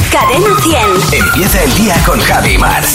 Cadena 100. Empieza el día con Javi y Mar.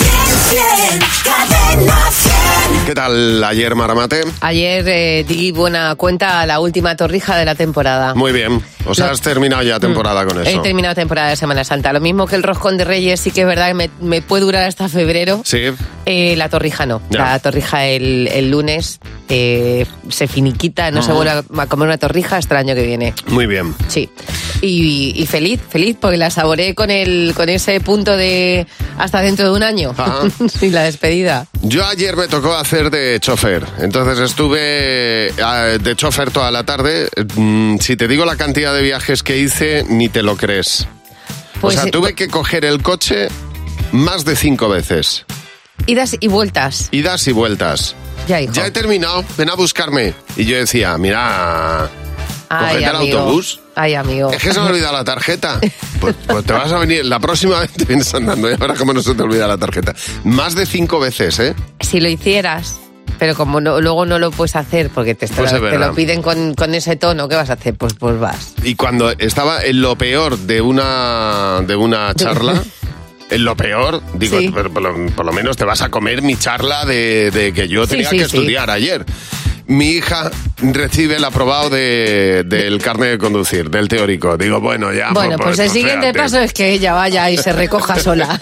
Cadena 100. ¿Qué tal ayer, Maramate? Ayer di buena cuenta a la última torrija de la temporada. Muy bien. O sea, has terminado ya temporada con eso. He terminado temporada de Semana Santa. Lo mismo que el roscón de Reyes, sí que es verdad que me puede durar hasta febrero. Sí. La torrija no. Ya. La torrija el lunes se finiquita, no se vuelve a comer una torrija hasta el año que viene. Muy bien. Sí. Y feliz porque la saboreé con ese punto de hasta dentro de un año. Sí, la despedida. Yo ayer me tocó hacer de chofer. Entonces estuve de chofer toda la tarde. Si te digo la cantidad de viajes que hice, ni te lo crees. Pues, o sea, tuve que coger el coche más de 5 veces. Idas y vueltas. Idas y vueltas. Ya, hijo. Ya he terminado, ven a buscarme. Y yo decía, mira, cógete el amigo. autobús. Ay, amigo. Es que se me ha olvidado la tarjeta. Pues te vas a venir, la próxima vez te vienes andando. Y ahora cómo no se te olvida la tarjeta. Más de 5 veces, ¿eh? Si lo hicieras, pero como luego no lo puedes hacer porque te lo piden con ese tono, ¿qué vas a hacer? Pues vas. Y cuando estaba en lo peor de una charla... En lo peor, digo, Sí. pero por lo menos te vas a comer mi charla de que yo tenía que estudiar ayer. Mi hija recibe el aprobado del carnet de conducir, del teórico. Digo, bueno, ya... Bueno, pues el siguiente espérate. paso es que ella vaya y se recoja sola.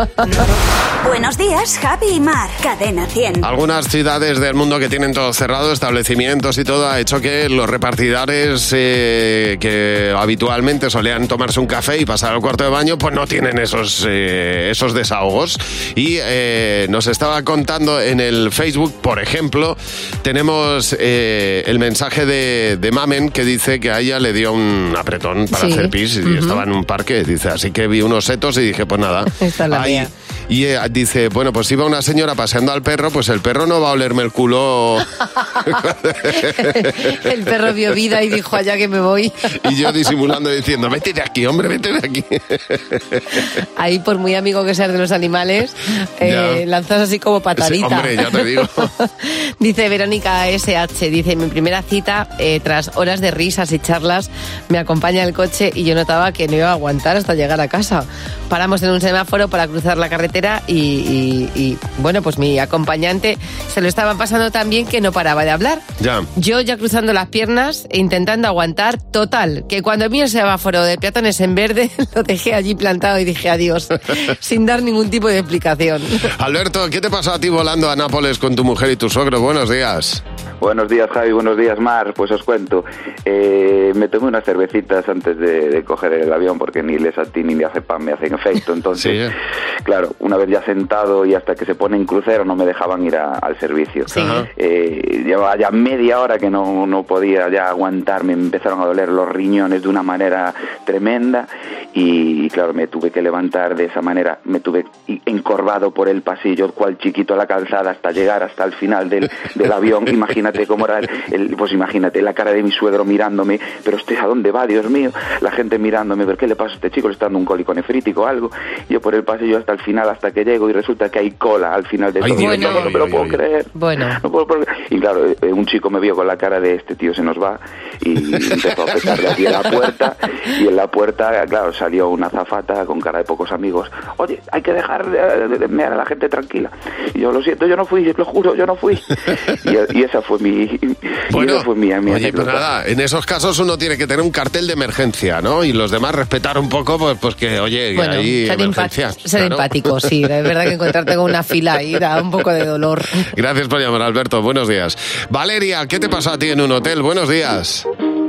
Buenos días, Javi y Mar. Cadena 100. Algunas ciudades del mundo que tienen todo cerrado, establecimientos y todo, ha hecho que los repartidores que habitualmente solían tomarse un café y pasar al cuarto de baño, pues no tienen esos desahogos. Y nos estaba contando en el Facebook, por ejemplo, tenemos el mensaje de Mamen que dice que a ella le dio un apretón para hacer pis y estaba en un parque, dice, así que vi unos setos y dije, pues nada. Esta es la mía. Y dice, bueno, pues iba una señora paseando al perro, pues el perro no va a olerme el culo. El perro vio vida y dijo, allá que me voy. Y yo disimulando diciendo, vete de aquí, hombre, vete de aquí. Ahí, por muy amigo que seas de los animales, Ya. lanzas así como patadita. Sí, hombre, ya te digo. Dice Verónica SH, dice, mi primera cita, tras horas de risas y charlas, me acompaña el coche y yo notaba que no iba a aguantar hasta llegar a casa. Paramos en un semáforo para cruzar la carretera y bueno, pues mi acompañante se lo estaba pasando tan bien que no paraba de hablar. Ya. Yo ya cruzando las piernas e intentando aguantar, total, que cuando vi el semáforo de peatones en verde, lo dejé allí plantado y dije adiós, sin dar ningún tipo de explicación. Alberto, ¿qué te pasó a ti volando a Nápoles con tu mujer y tu suegro? Buenos días. Buenos días, Javi, buenos días, Mar. Pues os cuento, me tomé unas cervecitas antes de coger el avión porque ni les atí ni diazepam me hacen efecto. Entonces, claro, una vez ya sentado y hasta que se pone en crucero no me dejaban ir al servicio. Sí. Llevaba ya media hora que no podía ya aguantar, me empezaron a doler los riñones de una manera tremenda y claro, me tuve que levantar de esa manera, me tuve encorvado por el pasillo, cual chiquito a la calzada hasta llegar hasta el final del avión. Imagínate cómo era pues imagínate la cara de mi suegro mirándome, pero usted ¿a dónde va, Dios mío? La gente mirándome, ¿pero qué le pasa a este chico? ¿Le está dando un cólico nefrítico o algo? Yo por el pasillo hasta el final, hasta que llego y resulta que hay cola al final de todo. Bueno. No me lo puedo creer. Bueno. No puedo creer. Y claro, un chico me vio con la cara de este tío se nos va y empezó a petarle aquí en la puerta y en la puerta, claro, salió una azafata con cara de pocos amigos. Oye, hay que dejar de mear a la gente tranquila. Y yo, lo siento, yo no fui, lo juro, yo no fui. Y esa fue mi Oye, anécdota. pues nada, en esos casos uno tiene que tener un cartel de emergencia, ¿no? Y los demás respetar un poco, pues que, oye, Bueno, hay ser emergencia. ser empático, sí. Es verdad que encontrarte con una fila ahí da un poco de dolor. Gracias por llamar, Alberto. Buenos días. Valeria, ¿qué te pasó a ti en un hotel? Buenos días.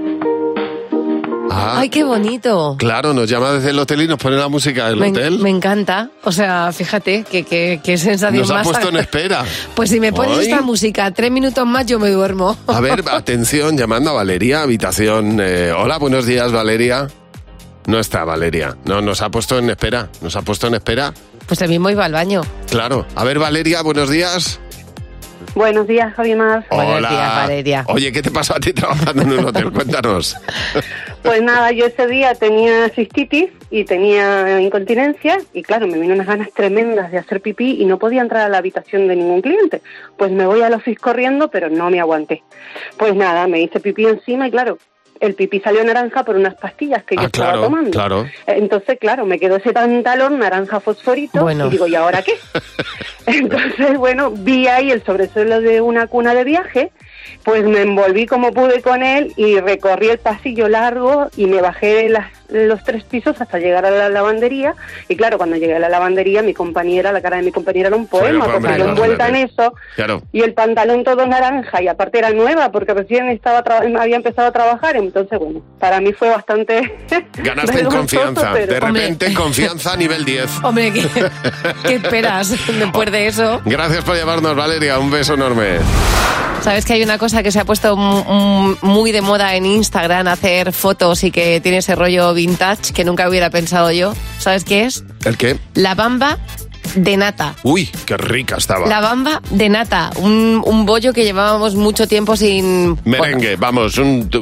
¡Ay, qué bonito! Claro, nos llama desde el hotel y nos pone la música del hotel. Me encanta. O sea, fíjate, qué sensación Nos ha más. puesto en espera. Pues si me pones Ay. esta música 3 minutos más, yo me duermo. A ver, atención, llamando a Valeria, habitación. Hola, buenos días, Valeria. No está Valeria. No, nos ha puesto en espera. Nos ha puesto en espera. Pues el mismo iba al baño. Claro. A ver, Valeria, buenos días. Buenos días, Javi Mar. Buenos Hola. días, Valeria. Oye, ¿qué te pasó a ti trabajando en un hotel? Cuéntanos. Pues nada, yo ese día tenía cistitis y tenía incontinencia y claro, me vino unas ganas tremendas de hacer pipí y no podía entrar a la habitación de ningún cliente. Pues me voy al office corriendo, pero no me aguanté. Pues nada, me hice pipí encima y claro, el pipí salió naranja por unas pastillas que yo estaba tomando. Claro. Entonces, claro, me quedó ese pantalón naranja fosforito y digo, ¿y ahora qué? Entonces, bueno, vi ahí el sobresuelo de una cuna de viaje, pues me envolví como pude con él y recorrí el pasillo largo y me bajé los 3 pisos hasta llegar a la lavandería. Y claro, cuando llegué a la lavandería, la cara de mi compañera era un poema, porque yo envuelta en eso, y el pantalón todo naranja, y aparte era nueva, porque recién había empezado a trabajar. Entonces, bueno, para mí fue bastante... Ganaste en confianza, de repente confianza a nivel 10. Hombre, ¿qué esperas después de eso? Gracias por llamarnos, Valeria, un beso enorme. Sabes que hay una cosa que se ha puesto muy de moda en Instagram, hacer fotos y que tiene ese rollo vintage que nunca hubiera pensado yo. ¿Sabes qué es? ¿El qué? La bamba de nata. Uy, qué rica estaba. La bamba de nata, un bollo que llevábamos mucho tiempo sin... Merengue, vamos,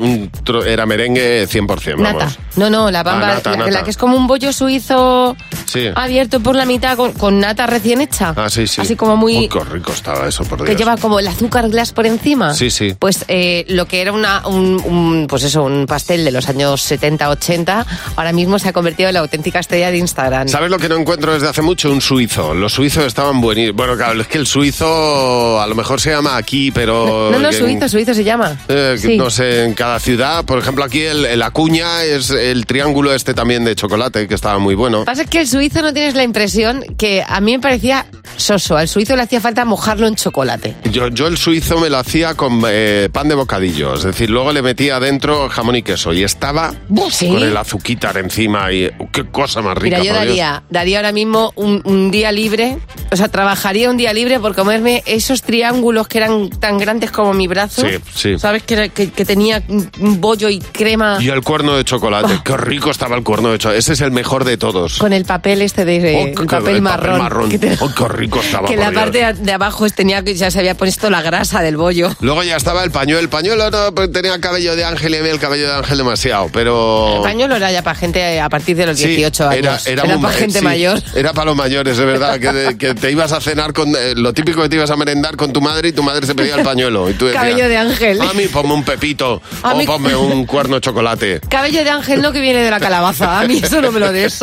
era merengue 100%, nata. Vamos. No, la bamba, nata. La que es como un bollo suizo abierto por la mitad con nata recién hecha. Ah, sí. Así como muy... Uy, qué rico estaba eso, por Dios. Que lleva como el azúcar glass por encima. Sí. Pues lo que era un pastel de los años 70, 80, ahora mismo se ha convertido en la auténtica estrella de Instagram. ¿Sabes lo que no encuentro desde hace mucho? Un suizo. Los suizos estaban buenísimos. Bueno, claro, es que el suizo a lo mejor se llama aquí, pero... No, suizo se llama. Sí. No sé, en cada ciudad. Por ejemplo, aquí el Acuña es el triángulo también de chocolate, que estaba muy bueno. Pasa que el suizo no tienes la impresión que a mí me parecía soso. Al suizo le hacía falta mojarlo en chocolate. Yo el suizo me lo hacía con pan de bocadillo. Es decir, luego le metía adentro jamón y queso. Y estaba con el azuquitar encima. Y qué cosa más rica. Mira, yo daría ahora mismo un día libre, o sea, trabajaría un día libre por comerme esos triángulos que eran tan grandes como mi brazo. Sí. ¿Sabes? Que tenía un bollo y crema. Y el cuerno de chocolate. Qué rico estaba el cuerno de chocolate. Ese es el mejor de todos. Con el papel el papel marrón. Qué rico estaba. Que la parte de abajo ya se había puesto la grasa del bollo. Luego ya estaba el pañuelo. El pañuelo no tenía cabello de ángel y a mí el cabello de ángel demasiado, pero... El pañuelo era ya para gente a partir de los 18 años. Era para gente mayor. Era para los mayores, es verdad. Que te ibas a cenar con... lo típico que te ibas a merendar con tu madre y tu madre se pedía el pañuelo. Y tú decías, cabello de ángel. A mí ponme un pepito o ponme un cuerno de chocolate. Cabello de ángel no, que viene de la calabaza. A mí eso no me lo des.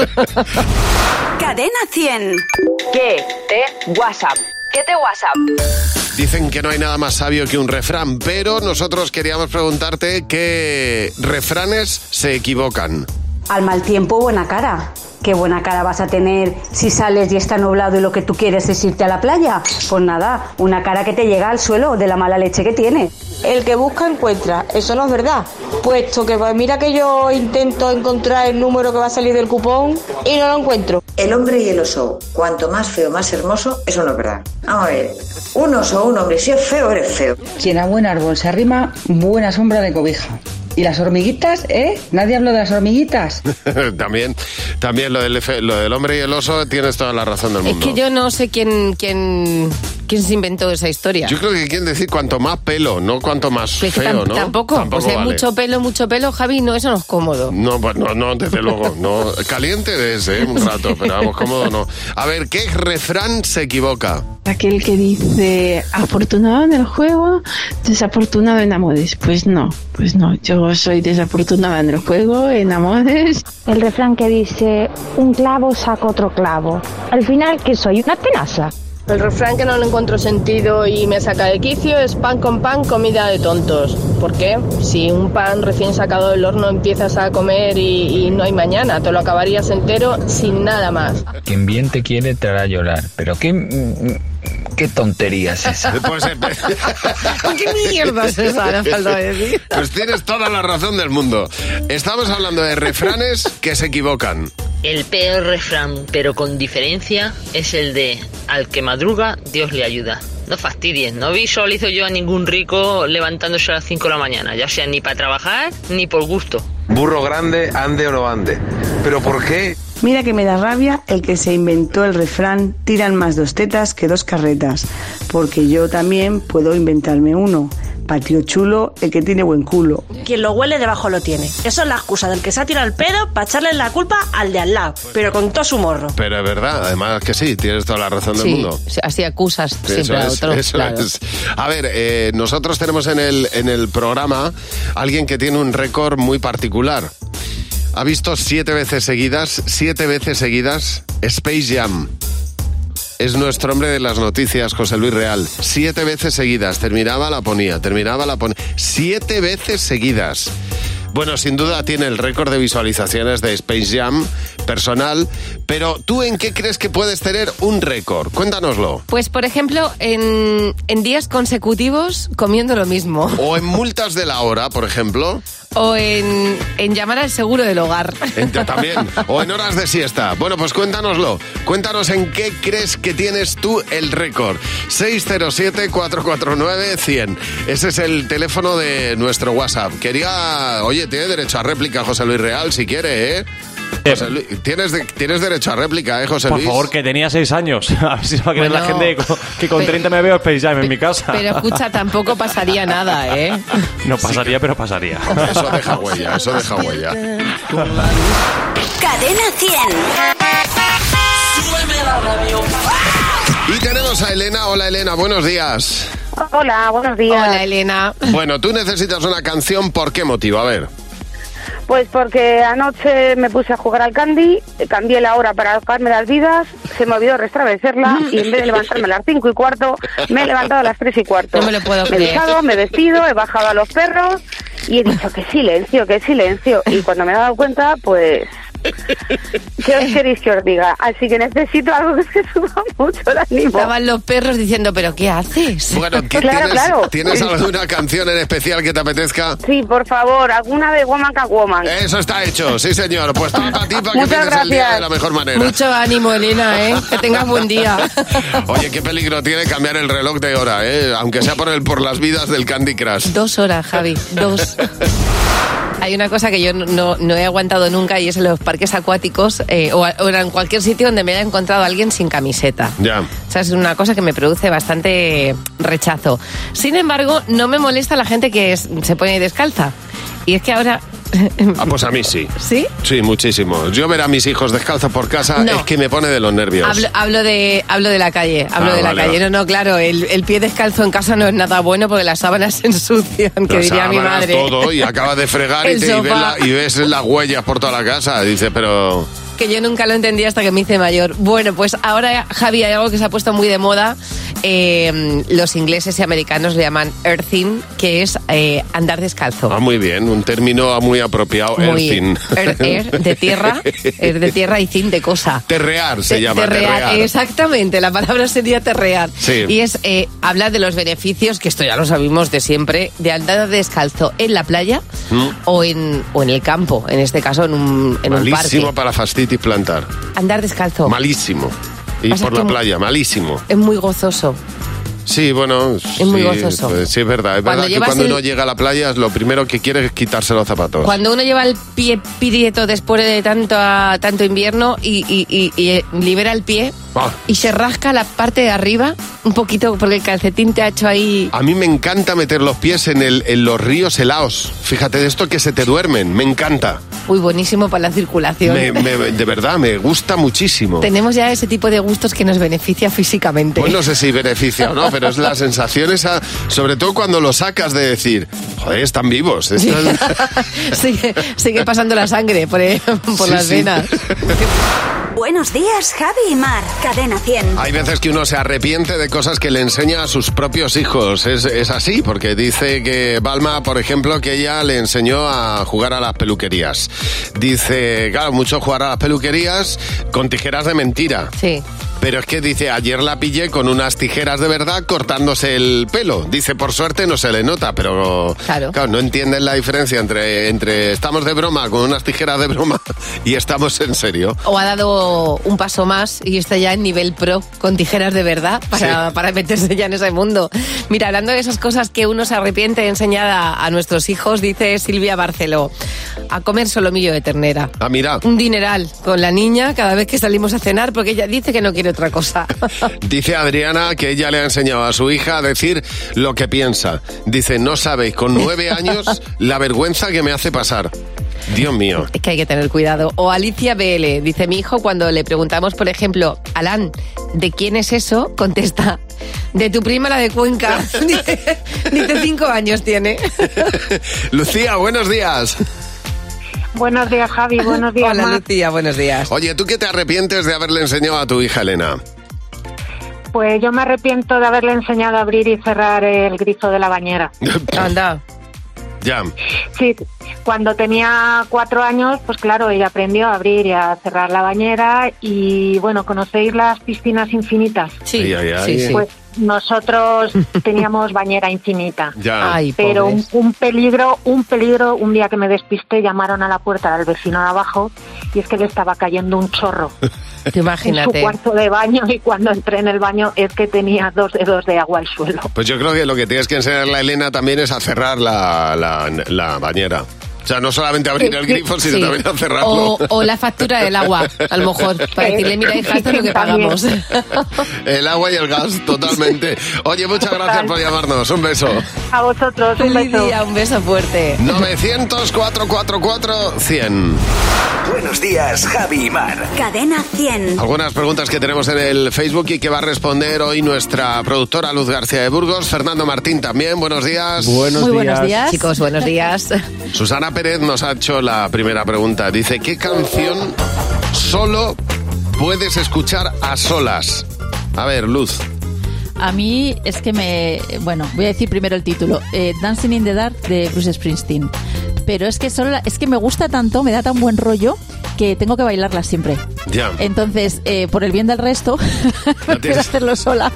Cadena 100. ¿Qué te WhatsApp? ¿Qué te WhatsApp? Dicen que no hay nada más sabio que un refrán, pero nosotros queríamos preguntarte qué refranes se equivocan. Al mal tiempo, buena cara. ¿Qué buena cara vas a tener si sales y está nublado y lo que tú quieres es irte a la playa? Pues nada, una cara que te llega al suelo de la mala leche que tiene. El que busca encuentra, eso no es verdad. Puesto que pues mira que yo intento encontrar el número que va a salir del cupón y no lo encuentro. El hombre y el oso, cuanto más feo, más hermoso, eso no es verdad. Vamos a ver, un oso o un hombre, si es feo, eres feo. Quien a buen árbol se arrima, buena sombra de cobija. ¿Y las hormiguitas, ¿Nadie habló de las hormiguitas? También lo del hombre y el oso, tienes toda la razón del mundo. Es que yo no sé quién se inventó esa historia. Yo creo que quieren decir cuanto más pelo, no cuanto más feo, ¿no? Tampoco pues vale. Mucho pelo, Javi, no, eso no es cómodo. No, pues no, desde luego, no. Caliente es, un rato, pero vamos, cómodo no. A ver, ¿qué refrán se equivoca? Aquel que dice afortunado en el juego, desafortunado en amores. Pues no, yo soy desafortunada en el juego, en amores. El refrán que dice un clavo saca otro clavo. Al final, ¿qué soy? ¿Una tenaza? El refrán que no le encuentro sentido y me saca de quicio es pan con pan, comida de tontos. ¿Por qué? Si un pan recién sacado del horno empiezas a comer y no hay mañana, te lo acabarías entero sin nada más. Quien bien te quiere te hará llorar, pero ¿qué tontería es esa? Pues, ¿Qué mierda es esa? Pues tienes toda la razón del mundo. Estamos hablando de refranes que se equivocan. El peor refrán, pero con diferencia, es el de al que madruga, Dios le ayuda. No fastidies, no visualizo yo a ningún rico levantándose a las 5 de la mañana, ya sea ni para trabajar ni por gusto. Burro grande, ande o no ande. ¿Pero por qué? Mira que me da rabia el que se inventó el refrán tiran más 2 tetas que 2 carretas, porque yo también puedo inventarme uno. Patio chulo, el que tiene buen culo. Quien lo huele debajo lo tiene. Eso es la excusa del que se ha tirado el pedo para echarle la culpa al de al lado, pero con todo su morro. Pero es verdad, además que sí, tienes toda la razón del mundo. Así acusas siempre a otro. Eso claro. es. A ver, nosotros tenemos en el programa alguien que tiene un récord muy particular. Ha visto 7 veces seguidas Space Jam. Es nuestro hombre de las noticias, José Luis Real. 7 veces seguidas. Terminaba, la ponía. 7 veces seguidas. Bueno, sin duda tiene el récord de visualizaciones de Space Jam personal, pero ¿tú en qué crees que puedes tener un récord? Cuéntanoslo. Pues, por ejemplo, en días consecutivos comiendo lo mismo. O en multas de la hora, por ejemplo. O en llamar al seguro del hogar. También. O en horas de siesta. Bueno, pues cuéntanoslo. Cuéntanos en qué crees que tienes tú el récord. 607-449-100. Ese es el teléfono de nuestro WhatsApp. Oye, tiene derecho a réplica José Luis Real, si quiere, ¿eh? José Luis, tienes derecho a réplica, José Luis. Por favor, que tenía 6 años. A ver si va a creer la gente que con 30 me veo Space Jam en mi casa. Pero escucha, tampoco pasaría nada, ¿eh? No pasaría, pero pasaría. Eso deja huella. Cadena 100. Y tenemos a Elena. Hola, Elena, buenos días. Hola, buenos días. Hola, Elena. Bueno, tú necesitas una canción, ¿por qué motivo? A ver. Pues porque anoche me puse a jugar al Candy, cambié la hora para buscarme las vidas, se me olvidó restablecerla y en vez de levantarme a las 5:15, me he levantado a las 3:15. No me lo puedo creer. Me he duchado, me he vestido, he bajado a los perros y he dicho, qué silencio. Y cuando me he dado cuenta, pues... ¿Qué os queréis que os diga? Así que necesito algo que se suba mucho el ánimo. Estaban los perros diciendo, ¿pero qué haces? Bueno, claro. ¿Tienes alguna canción en especial que te apetezca? Sí, por favor, alguna de Woman Can Woman. Eso está hecho, sí señor. Pues toda para ti, para que Muchas empieces el día gracias. de la mejor manera. Mucho ánimo, Elena, ¿eh? Que tengas buen día. Oye, qué peligro tiene cambiar el reloj de hora, ¿eh? Aunque sea por las vidas del Candy Crush. 2 horas, Javi, 2. Hay una cosa que yo no he aguantado nunca y es en los parques acuáticos o en cualquier sitio donde me haya encontrado alguien sin camiseta. Ya. O sea, es una cosa que me produce bastante rechazo. Sin embargo, no me molesta la gente que se pone descalza. Y es que ahora... Pues a mí sí. ¿Sí? Sí, muchísimo. Yo ver a mis hijos descalzos por casa es que me pone de los nervios. Hablo de la calle. Calle. No, claro, el pie descalzo en casa no es nada bueno porque las sábanas se ensucian, que diría mi madre. Todo, y acabas de fregar y ves las huellas por toda la casa. Dice, pero... Que yo nunca lo entendí hasta que me hice mayor. Bueno, pues ahora, Javi, hay algo que se ha puesto muy de moda. Los ingleses y americanos le llaman earthing, que es andar descalzo. Ah, muy bien, un término muy apropiado, earthing. De tierra y thin de cosa. Terrear se llama, terrear. Exactamente, la palabra sería terrear. Sí. Y es hablar de los beneficios, que esto ya lo sabemos de siempre, de andar descalzo en la playa o en el campo, en este caso en un parque. Malísimo para fastidiar y plantar. Andar descalzo. Malísimo. Y por la playa, malísimo. Es muy gozoso. Sí, bueno, es muy gozoso. Pues, sí, es verdad. Es verdad que cuando uno llega a la playa, lo primero que quiere es quitarse los zapatos. Cuando uno lleva el pie prieto después de tanto invierno y libera el pie y se rasca la parte de arriba un poquito porque el calcetín te ha hecho ahí... A mí me encanta meter los pies en los ríos helados. Fíjate, de esto que se te duermen, me encanta. Uy, buenísimo para la circulación. De verdad, me gusta muchísimo. Tenemos ya ese tipo de gustos que nos beneficia físicamente. Pues no sé si beneficia o no, pero es la sensación esa, sobre todo cuando lo sacas de decir, joder, están vivos. Sigue pasando la sangre por las venas. Buenos días, Javi y Mar. Cadena 100. Hay veces que uno se arrepiente de cosas que le enseña a sus propios hijos. Es así, porque dice que Balma, por ejemplo, que ella le enseñó a jugar a las peluquerías. Dice, claro, mucho jugar a las peluquerías con tijeras de mentira. Sí. Pero es que dice, ayer la pillé con unas tijeras de verdad cortándose el pelo. Dice, por suerte no se le nota, pero claro no entienden la diferencia entre estamos de broma con unas tijeras de broma y estamos en serio. O ha dado un paso más y está ya en nivel pro con tijeras de verdad para meterse ya en ese mundo. Mira, hablando de esas cosas que uno se arrepiente de enseñar a nuestros hijos, dice Silvia Barceló, a comer solomillo de ternera. Ah, mira. Un dineral con la niña cada vez que salimos a cenar porque ella dice que no quiere quiere otra cosa. Dice Adriana que ella le ha enseñado a su hija a decir lo que piensa. Dice, no sabéis con 9 años la vergüenza que me hace pasar. Dios mío. Es que hay que tener cuidado. O Alicia BL, dice, mi hijo cuando le preguntamos, por ejemplo, Alan, ¿de quién es eso? Contesta, de tu prima la de Cuenca. Dice 5 años tiene. Lucía, buenos días. Buenos días, Javi. Buenos días, Hola, Mar. Lucía, buenos días. Oye, ¿tú qué te arrepientes de haberle enseñado a tu hija, Elena? Pues yo me arrepiento de haberle enseñado a abrir y cerrar el grifo de la bañera. Anda. Ya. Sí, cuando tenía 4 años, pues claro, ella aprendió a abrir y a cerrar la bañera y, bueno, ¿conocéis las piscinas infinitas? Sí, sí. Pues nosotros teníamos bañera infinita. Ya. Ay, pero pobres. un peligro, un día que me despisté, llamaron a la puerta del vecino de abajo y es que le estaba cayendo un chorro. Imagínate. En su cuarto de baño, y cuando entré en el baño es que tenía 2 dedos de agua al suelo. Pues yo creo que lo que tienes que enseñarle a Elena también es a cerrar la bañera. O sea, no solamente abrir el grifo, sino también a cerrarlo. O la factura del agua, a lo mejor, para decirle, mira, hija, esto es lo que pagamos. El agua y el gas, totalmente. Oye, muchas gracias por llamarnos. Un beso. A vosotros, un Feliz beso. día, un beso fuerte. 900-444-100. Buenos días, Javi y Mar. Cadena 100. Algunas preguntas que tenemos en el Facebook y que va a responder hoy nuestra productora Luz García de Burgos. Fernando Martín también, buenos días. Muy buenos días. Chicos, buenos días. Susana Pérez nos ha hecho la primera pregunta. Dice, ¿qué canción solo puedes escuchar a solas? A ver, Luz. A mí es que voy a decir primero el título. Dancing in the Dark de Bruce Springsteen. Pero es que me gusta tanto, me da tan buen rollo que tengo que bailarla siempre. Ya. Entonces, por el bien del resto, prefiero hacerlo sola.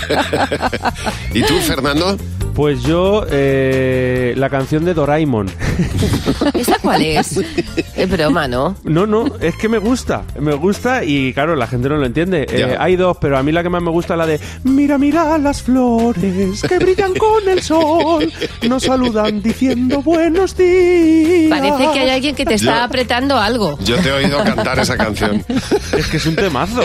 ¿Y tú, Fernando? Pues yo, la canción de Doraemon. ¿Esa cuál es? Es broma, ¿no? No, es que me gusta y claro, la gente no lo entiende. Hay dos, pero a mí la que más me gusta es la de mira, mira las flores que brillan con el sol, nos saludan diciendo buenos días. Parece que hay alguien que te está apretando algo. Yo te he oído cantar esa canción. Es que es un temazo.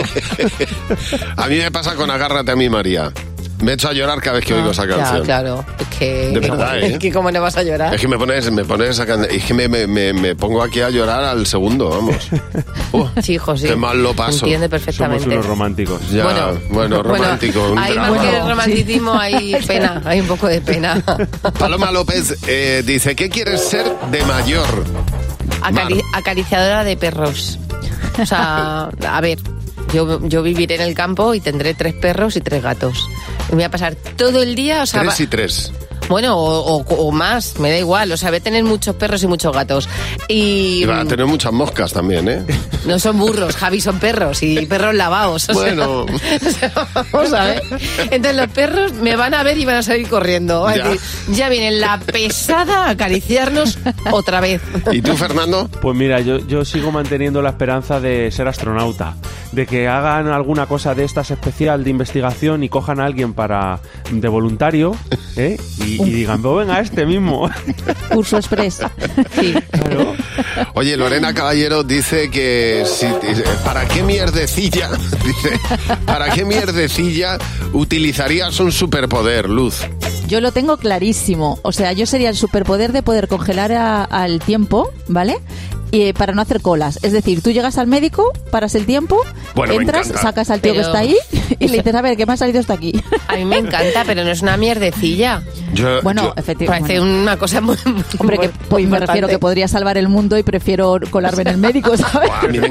A mí me pasa con Agárrate a mí, María. Me echo a llorar cada vez que oigo esa canción. Claro, es que... De verdad, ¿eh? Es que ¿cómo no vas a llorar? Es que me pones esa canción. Es que me pongo aquí a llorar al segundo, vamos. Sí, hijo, sí. Qué mal lo paso. Entiende perfectamente. Somos unos románticos. Ya, bueno, romántico. Un hay drama. más que romanticismo, hay pena, hay un poco de pena. Paloma López dice, ¿qué quieres ser de mayor? Acariciadora de perros. O sea, a ver, yo viviré en el campo y tendré 3 perros y 3 gatos. Me voy a pasar todo el día... O sea, 3 y 3. Bueno, o más, me da igual. O sea, voy a tener muchos perros y muchos gatos. Y va a tener muchas moscas también, ¿eh? No son burros, Javi, son perros y perros lavados. Bueno. Vamos a ver. Entonces los perros me van a ver y van a salir corriendo. Va a decir, ya viene la pesada a acariciarnos otra vez. ¿Y tú, Fernando? Pues mira, yo sigo manteniendo la esperanza de ser astronauta. De que hagan alguna cosa de estas especial de investigación y cojan a alguien de voluntario, ¿eh? Y digan, pues venga, este mismo. Curso express. Sí. Claro. Oye, Lorena Caballero dice que ¿para qué mierdecilla? Dice, ¿para qué mierdecilla utilizarías un superpoder, Luz? Yo lo tengo clarísimo. O sea, yo sería el superpoder de poder congelar al tiempo, ¿vale? Y para no hacer colas. Es decir, tú llegas al médico, paras el tiempo, entras, sacas al tío que está ahí y le dices, a ver, ¿qué me ha salido hasta aquí? A mí me encanta, pero no es una mierdecilla. Efectivamente. Parece una cosa muy hombre, que me refiero que podría salvar el mundo y prefiero colarme en el médico, ¿sabes? A mí me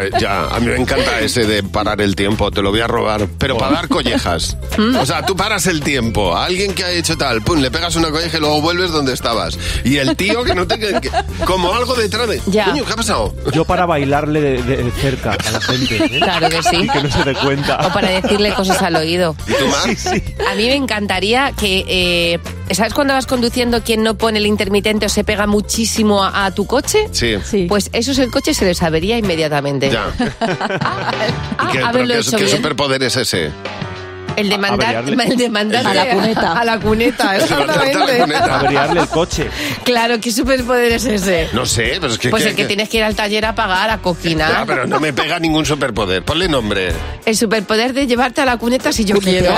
encanta ese de parar el tiempo, te lo voy a robar, pero para dar collejas. O sea, tú paras el tiempo, a alguien que ha hecho tal, pum, le pegas una colleja y luego vuelves donde estabas. Y el tío que no te... como algo detrás de... Ya. Coño, ¿qué ha pasado? Yo para bailarle de cerca a la gente, ¿eh? Claro que sí. Y que no se dé cuenta. O para decirle cosas al oído. ¿Y tú más? Sí. A mí me encantaría que... ¿sabes cuando vas conduciendo quien no pone el intermitente o se pega muchísimo a tu coche? Sí. Pues eso es el coche, se les avería inmediatamente. Ya. ¿Qué superpoder es ese? El de mandar a la cuneta. A la cuneta, exactamente. Averiarle el coche. Claro, ¿qué superpoder es ese? No sé, pero es que... Pues el que tienes que ir al taller a pagar, a coquinar. Ya, pero no me pega ningún superpoder. Ponle nombre. El superpoder de llevarte a la cuneta si yo quiero.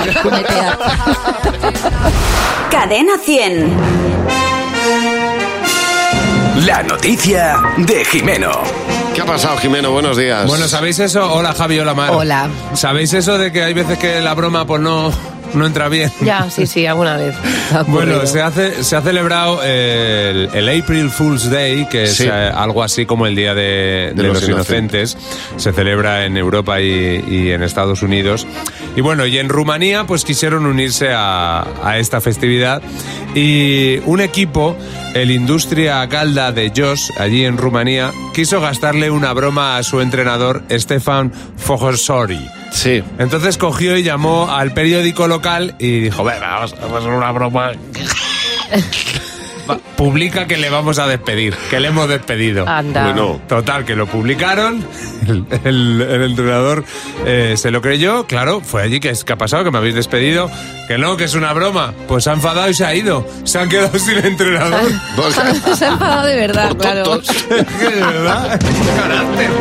Cadena 100. La noticia de Jimeno. ¿Qué ha pasado, Jimeno? Buenos días. Bueno, ¿sabéis eso? Hola, Javi, hola, Mar. Hola. ¿Sabéis eso de que hay veces que la broma pues no entra bien? Ya, sí, alguna vez. Bueno, se ha celebrado el April Fool's Day, que es algo así como el Día de los Inocentes. Se celebra en Europa y en Estados Unidos. Y bueno, y en Rumanía pues quisieron unirse a esta festividad. Y un equipo, el Industria Galda de Jos, allí en Rumanía, quiso gastarle una broma a su entrenador, Stefan Fogorsori. Sí. Entonces cogió y llamó al periódico local y dijo, venga, vamos a hacer una broma. Publica que le vamos a despedir, que le hemos despedido. Anda. Bueno, total, que lo publicaron, el entrenador se lo creyó, claro, fue allí, ¿qué ha pasado? ¿Que me habéis despedido? Que no, que es una broma. Pues se ha enfadado y se ha ido. Se han quedado sin entrenador. Se ha enfadado de verdad, claro. De verdad, carácter.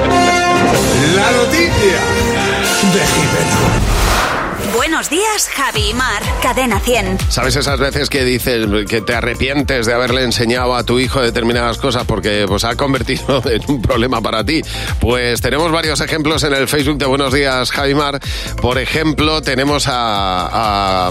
La noticia de Jimeno. Buenos días, Javi y Mar. Cadena 100. ¿Sabes esas veces que dices que te arrepientes de haberle enseñado a tu hijo determinadas cosas porque pues ha convertido en un problema para ti? Pues tenemos varios ejemplos en el Facebook de Buenos días, Javi y Mar. Por ejemplo, tenemos a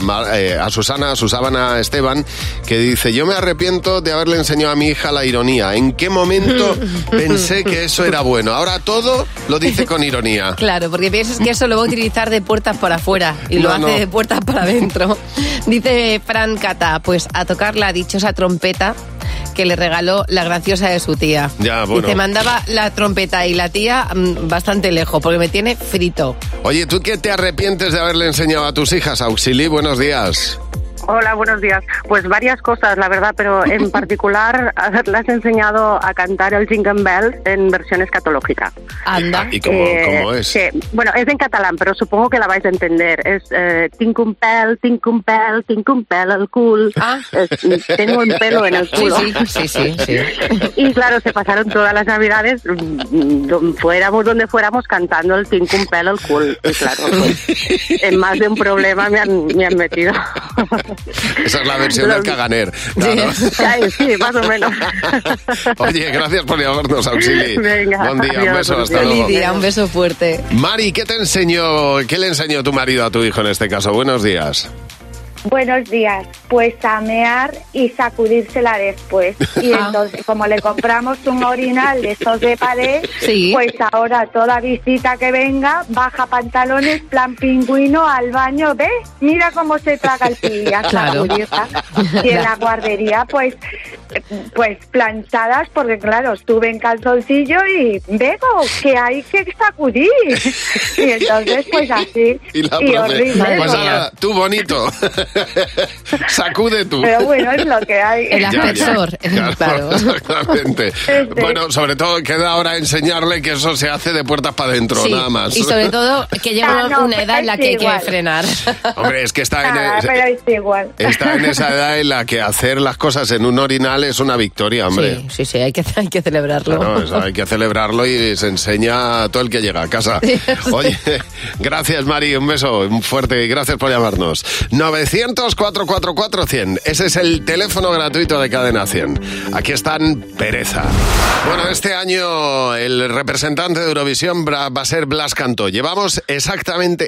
Susana Esteban, que dice, yo me arrepiento de haberle enseñado a mi hija la ironía. ¿En qué momento pensé que eso era bueno? Ahora todo lo dice con ironía. Claro, porque piensas que eso lo va a utilizar de puertas para afuera. Y lo hace de puertas para adentro. Dice Fran Cata, pues a tocar la dichosa trompeta que le regaló la graciosa de su tía. Ya, bueno. Dice, mandaba la trompeta y la tía bastante lejos, porque me tiene frito. Oye, ¿tú qué te arrepientes de haberle enseñado a tus hijas? Auxili, buenos días. Hola, buenos días. Pues varias cosas, la verdad, pero en particular le has enseñado a cantar el Jingle Bells en versión escatológica. Anda. ¿Y cómo es? Que, bueno, es en catalán, pero supongo que la vais a entender. Es tinc un pel, el cul. Ah. Tengo un pelo en el culo. Sí. Y claro, se pasaron todas las navidades, fuéramos donde fuéramos, cantando el tinc un pel, el cul. Y claro, pues, en más de un problema me han metido. Esa es la versión del Caganer. Claro. Sí, más o menos. Oye, gracias por llamarnos, Auxili. Venga, buen día, adiós, un beso, hasta luego. Lidia, un beso fuerte. Mari, ¿qué le enseñó tu marido a tu hijo en este caso? Buenos días. Buenos días, pues a mear y sacudírsela después. Y entonces, como le compramos un orinal de estos de pared, pues ahora toda visita que venga, baja pantalones, plan pingüino al baño, ¿ves? Mira cómo se traga el pilla, sacudirla. Y en la guardería, pues planchadas, porque claro, estuve en calzoncillo y vego, que hay que sacudir. Y entonces, pues así, y horrible. Pues ahora, tú bonito. Sacude tú. Pero bueno, es lo que hay. El aspersor, claro. Exactamente. Bueno, sobre todo queda ahora enseñarle que eso se hace de puertas para adentro, nada más. Y sobre todo que llega una edad en la que hay que frenar. Hombre, es que está pero es igual. Está en esa edad en la que hacer las cosas en un orinal es una victoria, hombre. Sí, hay que celebrarlo. Claro, eso hay que celebrarlo y se enseña a todo el que llega a casa. Oye, gracias, Mari, un beso fuerte y gracias por llamarnos. 900-444-100. Ese es el teléfono gratuito de Cadena 100. Aquí están Pereza. Bueno, este año el representante de Eurovisión va a ser Blas Cantó. Llevamos exactamente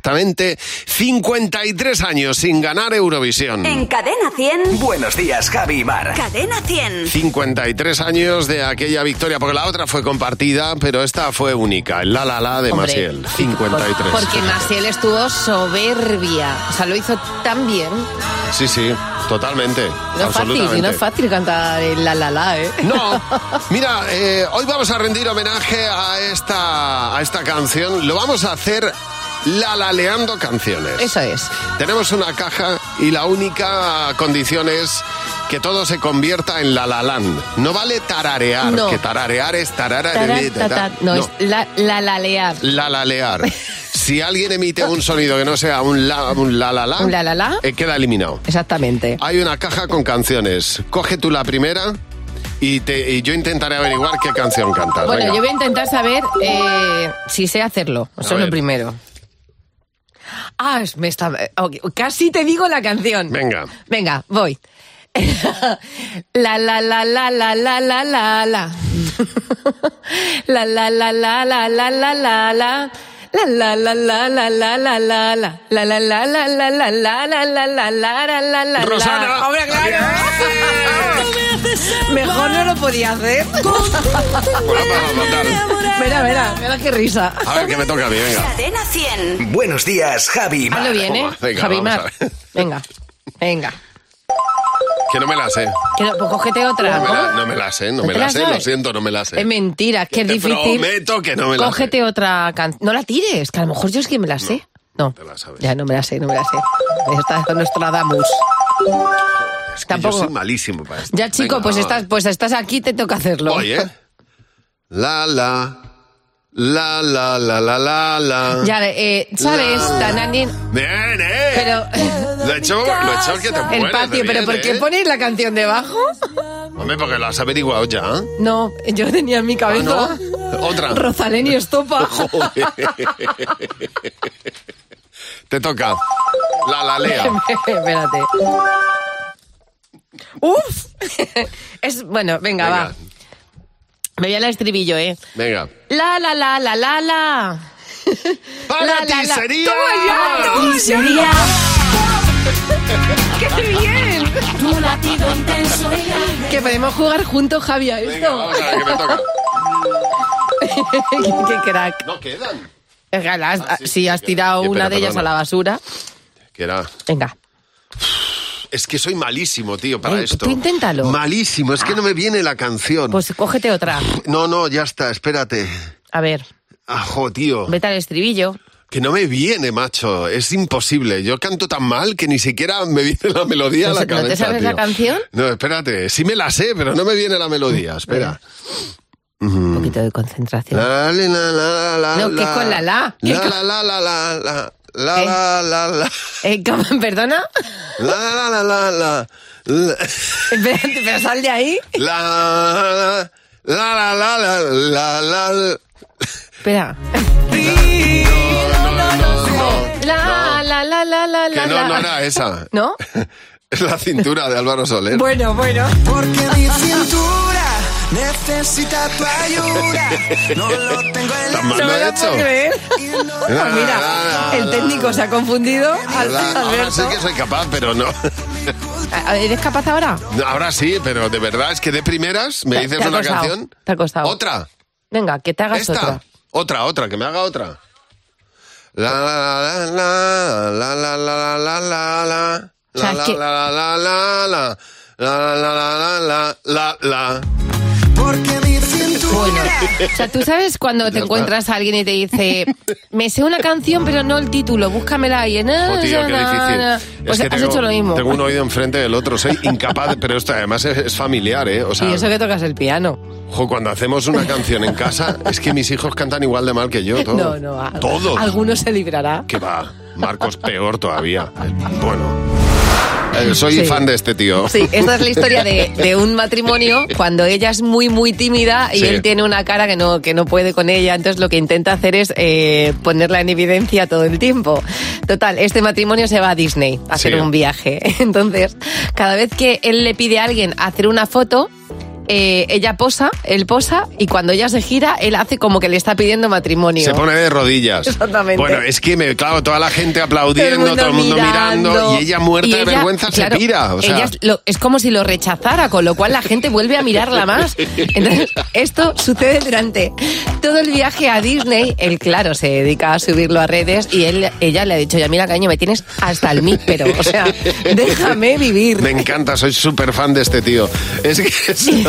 53 años sin ganar Eurovisión. En Cadena 100. Buenos días, Javi y Mar. Cadena 100. 53 años de aquella victoria, porque la otra fue compartida, pero esta fue única. El La La La de Maciel. 53. Porque Maciel estuvo soberbia. O sea, lo hizo tan bien. Sí, totalmente. No es fácil cantar el La La La, ¿eh? No. Mira, hoy vamos a rendir homenaje a esta canción. Lo vamos a hacer lalaleando canciones. Eso es. Tenemos una caja y la única condición es que todo se convierta en la la land. No vale tararear, que tararear es No, es la lalear. La lalear. Si alguien emite un sonido que no sea un la la la, queda eliminado. Exactamente. Hay una caja con canciones. Coge tú la primera y yo intentaré averiguar qué canción cantas. Bueno, venga. yo voy a intentar saber si sé hacerlo. Eso es lo primero. Casi te digo la canción. Venga, voy. La la la la la la la la la. La la la la la la la la la. La la la la la la la la la. La la la la la la la la la la la la la. Rosana. Hombre, claro. Mejor no lo podía hacer. Mira qué risa. A ver, que me toca a mí, venga. Cadena 100. Buenos días, Javi y Mar. Hazlo bien, ¿eh? Venga, Javi y vamos a Mar. ver. Venga. Que no me la sé. Pues cógete otra. No me la sé, lo siento, no me la sé. Es mentira, que es difícil. Te prometo que no me la sé. Cógete otra canción. No la tires, que a lo mejor yo es que me la sé. No, te la sabes. Ya no me la sé. Esta es Nostradamus. Es que yo soy malísimo para esto. Ya, chico, venga, pues estás aquí, te toca hacerlo. Oye. La la. La la la la la la. Ya, ¿sabes? Tananin. Bien, Pero. Lo he hecho que te mueres. El patio, pero ¿por qué ponéis la canción debajo? Hombre, porque la has averiguado ya. No, yo tenía en mi cabeza. ¿No? Otra. Rosalén y Estopa. Te toca. La lea. Espérate. ¡Uf! Bueno, venga, va. Me voy al estribillo, Venga. La la la la la la. ¡Para ti sería! ¡Toma ya! ¡Qué bien! Tu latido intenso y que podemos jugar juntos, Javi, a esto. Venga, vamos a ver, que me toca. Qué crack. No quedan. Si has tirado una de ellas a la basura. ¿Qué era? Venga. Es que soy malísimo, tío, para esto. Tú inténtalo. Malísimo, es que no me viene la canción. Pues cógete otra. No, ya está, espérate. A ver. Ajo, tío. Vete al estribillo. Que no me viene, macho. Es imposible. Yo canto tan mal que ni siquiera me viene la melodía a la cabeza. ¿No te sabes tío. la canción? No, espérate. Sí me la sé, pero no me viene la melodía. Espera. Un poquito de concentración. La, la, la, la, no, ¿qué con la la? La, la, la, la, la, la. La, la, la, la. ¿Cómo? ¿Perdona? La, la, la, la, la. Espérate, pero sal de ahí. La, la, la, la, la, la. Espera. La, la, la, la, la, la. Que no era esa. ¿No? Es la cintura de Álvaro Soler. Bueno. Porque mi cintura necesita tu ayuda. No lo tengo en la mano. No me lo puedo creer. Pues mira, el técnico se ha confundido. Ahora sí que soy capaz, pero no. ¿Eres capaz ahora? Ahora sí, pero de verdad es que de primeras me dices una canción. Te ha costado. ¿Otra? Venga, que te hagas Otra, que me haga otra. La la la la la la la la la. La la la la la la la la la la. Porque mi cintura. Bueno, o sea, tú sabes cuando te encuentras a alguien y te dice, me sé una canción pero no el título, búscamela ahí. Tío, qué difícil. Pues es que has hecho lo mismo. Tengo un oído enfrente del otro, soy incapaz, pero esto además es familiar, O sea, y eso que tocas el piano. Cuando hacemos una canción en casa, es que mis hijos cantan igual de mal que yo, todo. No. Todos. Alguno se librará. Que va, Marcos peor todavía. Bueno. Soy fan de este tío. Sí, esta es la historia de un matrimonio cuando ella es muy, muy tímida y él tiene una cara que no puede con ella. Entonces lo que intenta hacer es ponerla en evidencia todo el tiempo. Total, este matrimonio se va a Disney a hacer un viaje. Entonces, cada vez que él le pide a alguien hacer una foto, ella él posa, y cuando ella se gira, él hace como que le está pidiendo matrimonio. Se pone de rodillas. Exactamente. Bueno, es que, claro, toda la gente aplaudiendo, todo el mundo mirando, y ella muerta de vergüenza se pira. O sea. Ella es como si lo rechazara, con lo cual la gente vuelve a mirarla más. Entonces, esto sucede durante todo el viaje a Disney. Él, claro, se dedica a subirlo a redes y ella le ha dicho, ya mira, cariño, me tienes hasta el míspero. O sea, déjame vivir. Me encanta, soy súper fan de este tío. Es que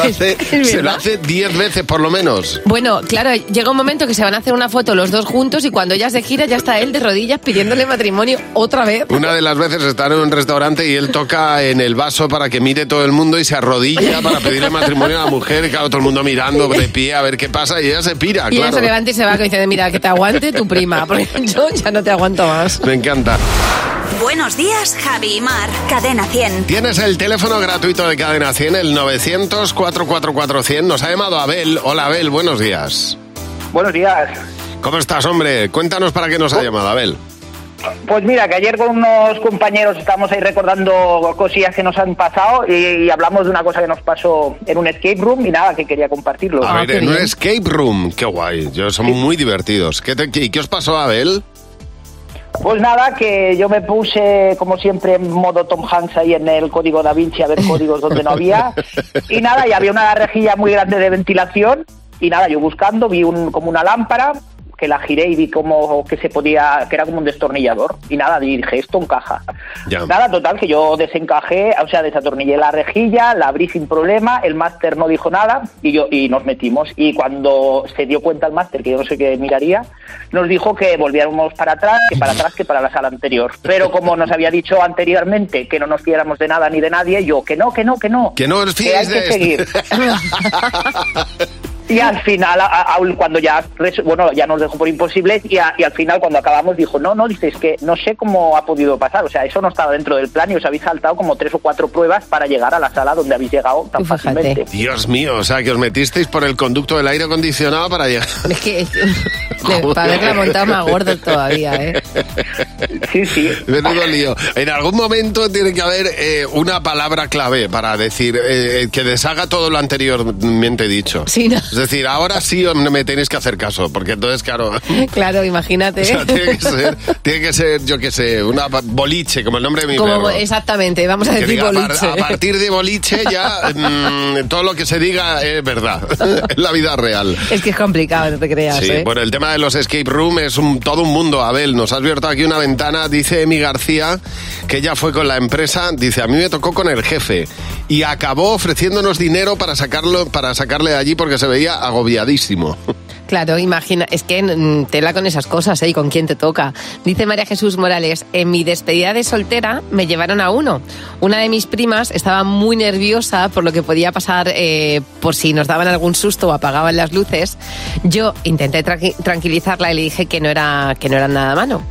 lo hace 10 veces por lo menos. Bueno, claro, llega un momento que se van a hacer una foto los dos juntos y cuando ella se gira ya está él de rodillas pidiéndole matrimonio otra vez. Una de las veces están en un restaurante y él toca en el vaso para que mire todo el mundo y se arrodilla para pedirle matrimonio a la mujer, y claro, todo el mundo mirando de pie a ver qué pasa y ella se pira, y claro. ella se levanta y se va diciendo, mira, que te aguante tu prima, porque yo ya no te aguanto más. Me encanta. Buenos días, Javi y Mar. Cadena 100. Tienes el teléfono gratuito de Cadena 100, el 900-444-100. Nos ha llamado Abel. Hola, Abel, buenos días. Buenos días. ¿Cómo estás, hombre? Cuéntanos para qué nos ha llamado, Abel. Pues mira, que ayer con unos compañeros estamos ahí recordando cosillas que nos han pasado y hablamos de una cosa que nos pasó en un escape room y nada, que quería compartirlo. A ver, en un escape room, qué guay. Son muy divertidos. ¿Y qué os pasó, Abel? Pues nada, que yo me puse, como siempre, en modo Tom Hanks ahí en el código Da Vinci a ver códigos donde no había. Y nada, y había una rejilla muy grande de ventilación. Y nada, yo buscando, vi como una lámpara, que la giré y vi como que se podía, que era como un destornillador. Y nada, y dije, esto encaja. Ya. Nada, total, que yo desencajé, o sea, desatornillé la rejilla, la abrí sin problema, el máster no dijo nada y nos metimos. Y cuando se dio cuenta el máster, que yo no sé qué miraría, nos dijo que volviéramos para atrás, que para la sala anterior. Pero como nos había dicho anteriormente que no nos fiáramos de nada ni de nadie, yo, que no. Que no os fiéis de esto. Seguir. Y al final, cuando ya nos dejó por imposibles y al final cuando acabamos dijo, no, dices que no sé cómo ha podido pasar, o sea, eso no estaba dentro del plan y os habéis saltado como 3 o 4 pruebas para llegar a la sala donde habéis llegado tan fácilmente. Dios mío, o sea, que os metisteis por el conducto del aire acondicionado para llegar. Es que para haberla montado más gordo todavía, ¿eh? Sí. Menudo lío. En algún momento tiene que haber una palabra clave para decir que deshaga todo lo anteriormente dicho. Sí, no. Es decir, ahora sí me tenéis que hacer caso, porque entonces, claro... Claro, imagínate. O sea, tiene que ser, yo qué sé, una boliche, como el nombre de mi perro. Exactamente, vamos a decir boliche. A partir de boliche ya todo lo que se diga es verdad, es la vida real. Es que es complicado, no te creas, Sí, bueno, el tema de los escape room es todo un mundo, Abel. Nos has abierto aquí una ventana, dice Emi García, que ella fue con la empresa, dice, a mí me tocó con el jefe y acabó ofreciéndonos dinero para sacarle de allí porque se veía agobiadísimo. Claro, imagina, es que tela con esas cosas, ¿eh? ¿Y con quién te toca? Dice María Jesús Morales, en mi despedida de soltera me llevaron a uno. Una de mis primas estaba muy nerviosa por lo que podía pasar, por si nos daban algún susto o apagaban las luces. Yo intenté tranquilizarla y le dije que no era nada malo,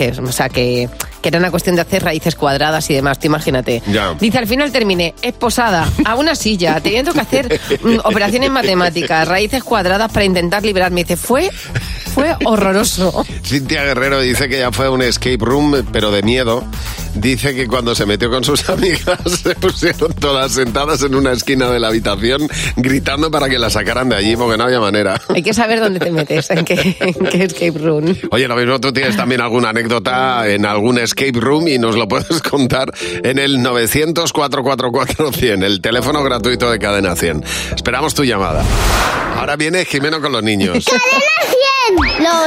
que era una cuestión de hacer raíces cuadradas y demás, tú imagínate. Ya. Dice, al final terminé esposada a una silla, teniendo que hacer operaciones matemáticas, raíces cuadradas para intentar librarme. Dice, fue horroroso. Cintia Guerrero dice que ya fue a un escape room, pero de miedo. Dice que cuando se metió con sus amigas se pusieron todas sentadas en una esquina de la habitación gritando para que la sacaran de allí porque no había manera. Hay que saber dónde te metes, en qué escape room. Oye, lo mismo tú tienes también alguna anécdota en algún escape room y nos lo puedes contar en el 900-444-100, el teléfono gratuito de Cadena 100. Esperamos tu llamada. Ahora viene Jimeno con los niños. ¡Cadena 100! ¡Los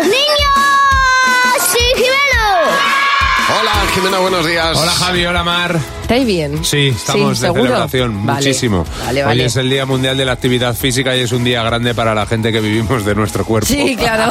niños! ¡Sí, Jimeno! Hola, Jimeno, buenos días. Hola, Javi, hola, Mar. ¿Estáis bien? Sí, estamos de celebración, vale. Muchísimo. Vale. Hoy es el Día Mundial de la Actividad Física y es un día grande para la gente que vivimos de nuestro cuerpo. Sí, claro.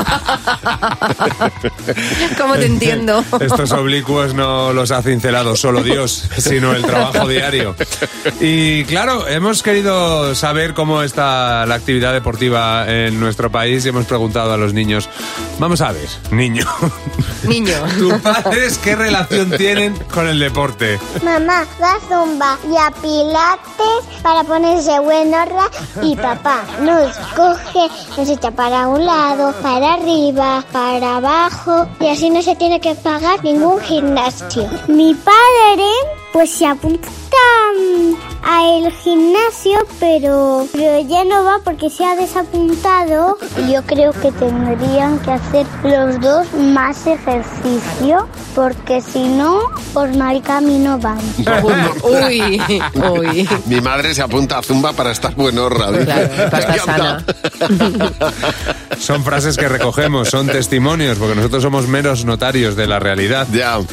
¿Cómo te entiendo? Estos oblicuos no los ha cincelado solo Dios, sino el trabajo diario. Y claro, hemos querido saber cómo está la actividad deportiva en nuestro país y hemos preguntado a los niños, vamos a ver, niño. ¿Tus padres qué relación tienen con el deporte? Mamá va a zumba y a pilates para ponerse buenorra y papá nos coge, nos echa para un lado, para arriba, para abajo y así no se tiene que pagar ningún gimnasio. Mi padre pues se apunta al gimnasio, pero ya no va porque se ha desapuntado. Yo creo que tendrían que hacer los dos más ejercicio, porque si no, por mal camino van. Uy. Mi madre se apunta a zumba para estar buenorra. Claro, para estar sana. Son frases que recogemos, son testimonios, porque nosotros somos meros notarios de la realidad. Ya.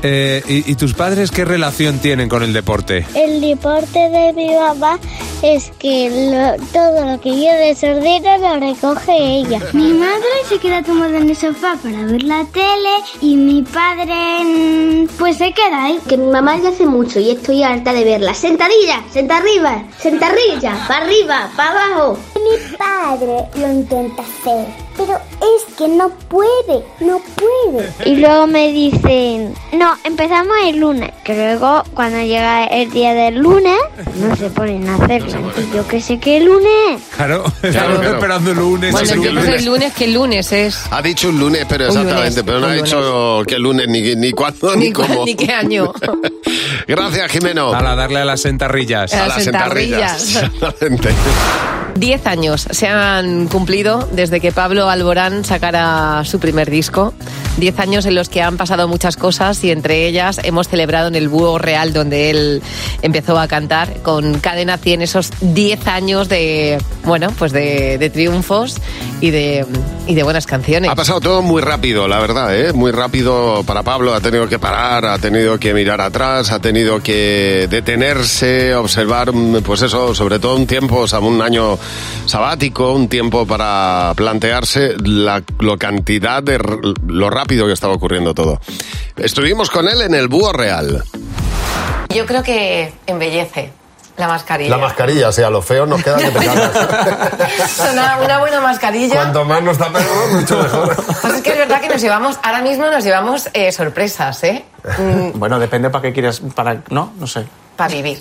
¿Y tus padres qué relación tienen con el deporte? El deporte de mi mamá es que todo lo que yo desordeno lo recoge ella. Mi madre se queda tumbada en el sofá para ver la tele y mi padre pues se queda ahí. Que mi mamá ya hace mucho y estoy harta de verla. Sentadilla, senta arriba, sentadilla, para arriba, para abajo. Mi padre lo intenta hacer, pero es que no puede. Y luego me dicen, no, empezamos el lunes. Que luego, cuando llega el día del lunes, no se ponen a hacerlo. Y yo que sé que el lunes. Claro. Esperando el lunes. Bueno, el lunes, que el lunes es. Ha dicho un lunes, pero exactamente, pero no ha dicho qué lunes, ni cuándo, ni cómo. Ni qué año. Gracias, Jimeno. A darle a las sentarrillas. A las sentarrillas. 10 años se han cumplido desde que Pablo Alborán sacara su primer disco. 10 años en los que han pasado muchas cosas y entre ellas hemos celebrado en el Búho Real, donde él empezó a cantar, con Cadena 100, esos 10 años de, bueno, pues de triunfos y de buenas canciones. Ha pasado todo muy rápido, la verdad, ¿eh? Muy rápido para Pablo. Ha tenido que parar, ha tenido que mirar atrás, ha tenido que detenerse, observar, pues eso, sobre todo un tiempo, o sea, un año sabático, un tiempo para plantearse la cantidad de lo rápido que estaba ocurriendo todo. Estuvimos con él en el Búho Real. Yo creo que embellece la mascarilla. La mascarilla, o sea, lo feo nos queda que te cagas. Una buena mascarilla. Cuanto más nos tapemos, mucho mejor. Pues es que es verdad que ahora mismo nos llevamos sorpresas, ¿eh? Bueno, depende para qué quieras, no sé. Para vivir.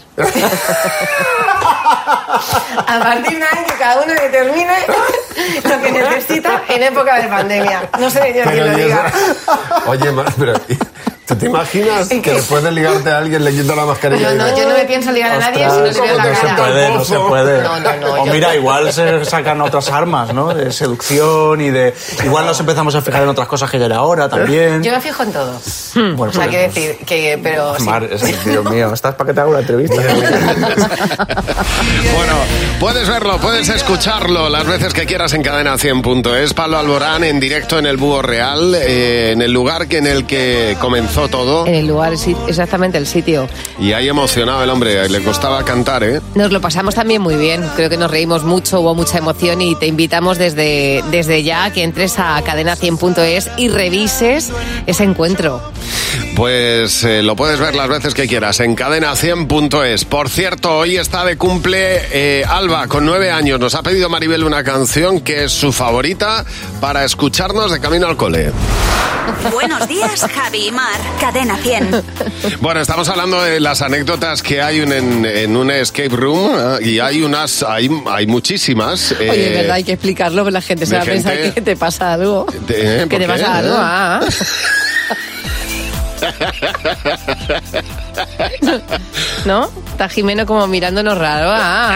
A partir de ahí que cada uno determine lo que necesita en época de pandemia. No sé yo quién lo diga. Oye, pero ¿tú te imaginas que después de ligarte a alguien le quito la mascarilla? No, yo no me pienso ligar a nadie si no le veo la cara. No se puede. No, mira, igual se sacan otras armas, ¿no? De seducción y de... Igual nos empezamos a fijar en otras cosas que ya era ahora también. Yo me fijo en todo. Bueno, o sea, quiero decir que... Pero sí. Mar, Dios mío, ¿estás para que te haga una entrevista? Bueno, puedes verlo, puedes escucharlo las veces que quieras en cadena100.es. Pablo Alborán en directo en el Búho Real, en el lugar en el que comenzó todo. En el lugar, exactamente, el sitio. Y ahí emocionado el hombre, le costaba cantar, ¿eh? Nos lo pasamos también muy bien, creo que nos reímos mucho, hubo mucha emoción y te invitamos desde ya que entres a cadena100.es y revises ese encuentro. Pues lo puedes ver las veces que quieras en cadena100.es. Por cierto, hoy está de cumple Alba, con 9 años. Nos ha pedido Maribel una canción que es su favorita para escucharnos de camino al cole. Buenos días, Javi y Mar. Cadena 100. Bueno, estamos hablando de las anécdotas que hay en un escape room y hay muchísimas. Oye, es verdad, hay que explicarlo, porque la gente se va a pensar que te pasa algo. Que te pasa algo, ¿no? Está Jimeno como mirándonos raro.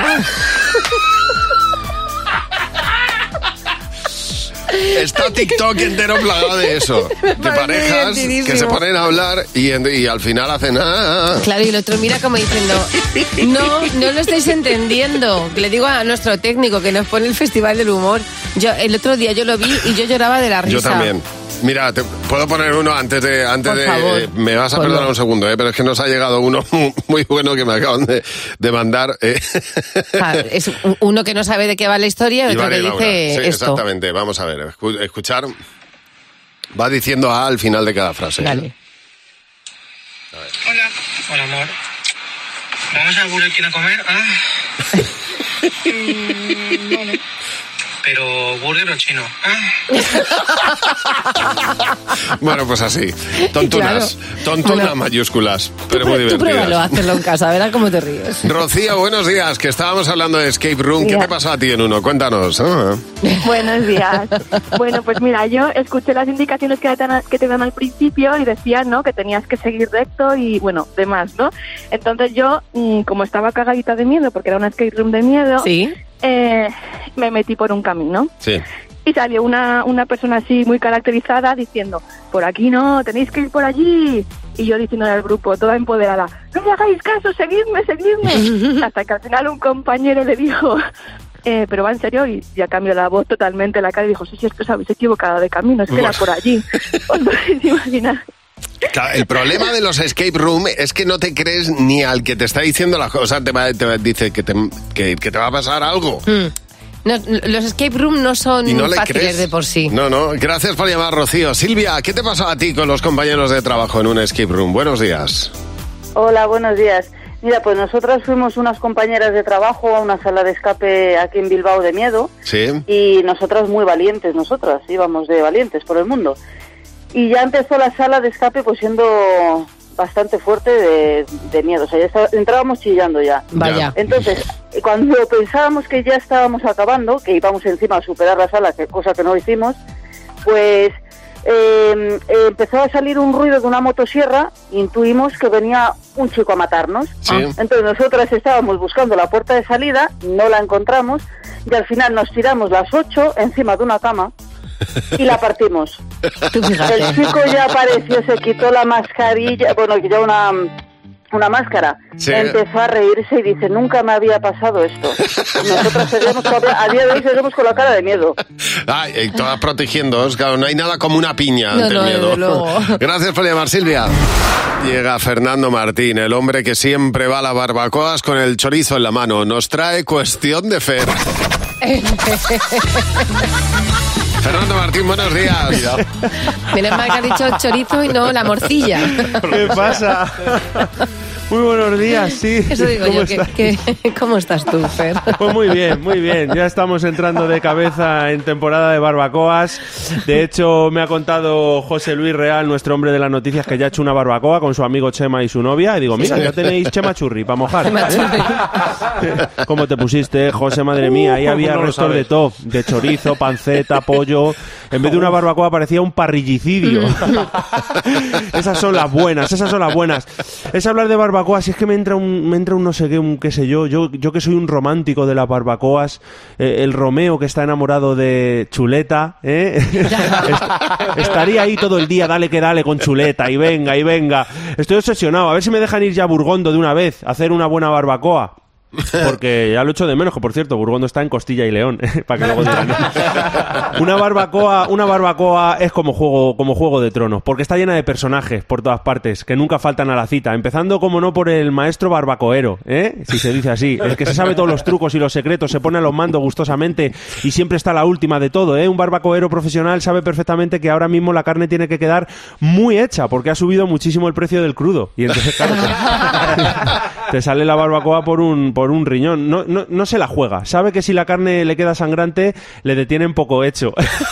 Está TikTok entero plagado de eso. De parejas que se ponen a hablar y al final hacen... Claro, y el otro mira como diciendo, no lo estáis entendiendo. Le digo a nuestro técnico que nos pone el Festival del Humor. El otro día yo lo vi y yo lloraba de la risa. Yo también. Mira, te puedo poner uno antes de favor, me vas a perdonar un segundo, pero es que nos ha llegado uno muy bueno que me acaban de mandar. Es uno que no sabe de qué va la historia y otro que dice sí, esto. Exactamente, vamos a ver, escuchar. Va diciendo A al final de cada frase. Dale. A ver. Hola, amor. ¿Vamos a Burger King a comer? Vale. Pero burger o chino. Bueno, pues así. Tontunas. Claro. Tontunas mayúsculas. Pero muy divertidas. Tú pruébalo, hacerlo en casa, verás cómo te ríes. Rocío, buenos días, que estábamos hablando de escape room. ¿Qué te pasó a ti en uno? Cuéntanos. Buenos días. Bueno, pues mira, yo escuché las indicaciones que te dan al principio y decían, ¿no?, que tenías que seguir recto y, bueno, demás, ¿no? Entonces yo, como estaba cagadita de miedo, porque era una escape room de miedo... ¿Sí? Me metí por un camino. Sí. Y salió una persona así muy caracterizada diciendo, por aquí no, tenéis que ir por allí. Y yo diciéndole al grupo, toda empoderada, no me hagáis caso, seguidme. Hasta que al final un compañero le dijo, pero va en serio, y ya cambió la voz totalmente, la cara, y dijo, sí, es que os habéis equivocado de camino, es que era por allí. Os podéis imaginar. El problema de los escape room es que no te crees ni al que te está diciendo las cosas. Te dice que te va a pasar algo. No, los escape room no son fáciles de por sí. No. Gracias por llamar, Rocío. Silvia, ¿qué te pasó a ti con los compañeros de trabajo en un escape room? Buenos días. Hola, buenos días. Mira, pues nosotras fuimos unas compañeras de trabajo a una sala de escape aquí en Bilbao de miedo. Sí. Y nosotras muy valientes, íbamos de valientes por el mundo. Y ya empezó la sala de escape pues siendo bastante fuerte de miedo. O sea, ya entrábamos chillando ya. Vaya. Entonces, cuando pensábamos que ya estábamos acabando, que íbamos encima a superar la sala, cosa que no hicimos, pues empezó a salir un ruido de una motosierra. Intuimos que venía un chico a matarnos. Sí. Entonces nosotras estábamos buscando la puerta de salida, no la encontramos y al final nos tiramos las 8 encima de una cama y la partimos. Tú fíjate. El chico ya apareció, se quitó la mascarilla, quitó una máscara. Sí. Empezó a reírse y dice, nunca me había pasado esto. Nosotros a día de hoy seguimos con la cara de miedo. Ay, todas protegiéndoos, claro, no hay nada como una piña ante el miedo. No. Gracias por llamar, Silvia. Llega Fernando Martín, el hombre que siempre va a las barbacoas con el chorizo en la mano. Nos trae Cuestión de Fer. Fernando Martín, buenos días. Menos mal que ha dicho chorizo y no la morcilla. ¿Qué pasa? Muy buenos días, sí. Eso digo yo, ¿cómo estás tú, Fer? Pues muy bien. Ya estamos entrando de cabeza en temporada de barbacoas. De hecho, me ha contado José Luis Real, nuestro hombre de las noticias, que ya ha hecho una barbacoa con su amigo Chema y su novia. Y digo, mira, ya tenéis Chema Churri para mojar. ¿Cómo te pusiste, José? Madre mía, ahí había restos de todo. De chorizo, panceta, pollo. En vez de una barbacoa parecía un parrillicidio. Esas son las buenas. Es hablar de barbacoas, si es que me entra un no sé qué, un qué sé yo que soy un romántico de las barbacoas, el Romeo que está enamorado de Chuleta, estaría ahí todo el día, dale que dale con Chuleta, y venga, estoy obsesionado, a ver si me dejan ir ya a Burgondo de una vez, a hacer una buena barbacoa. Porque ya lo echo de menos, que por cierto, Burgondo está en Costilla y León, para que luego digan. Una barbacoa es como juego de tronos, porque está llena de personajes por todas partes, que nunca faltan a la cita, empezando como no por el maestro barbacoero, si se dice así, el que se sabe todos los trucos y los secretos, se pone a los mandos gustosamente y siempre está la última de todo, Un barbacoero profesional sabe perfectamente que ahora mismo la carne tiene que quedar muy hecha, porque ha subido muchísimo el precio del crudo, y entonces claro, te sale la barbacoa por un riñón. No se la juega. Sabe que si la carne le queda sangrante, le detienen poco hecho.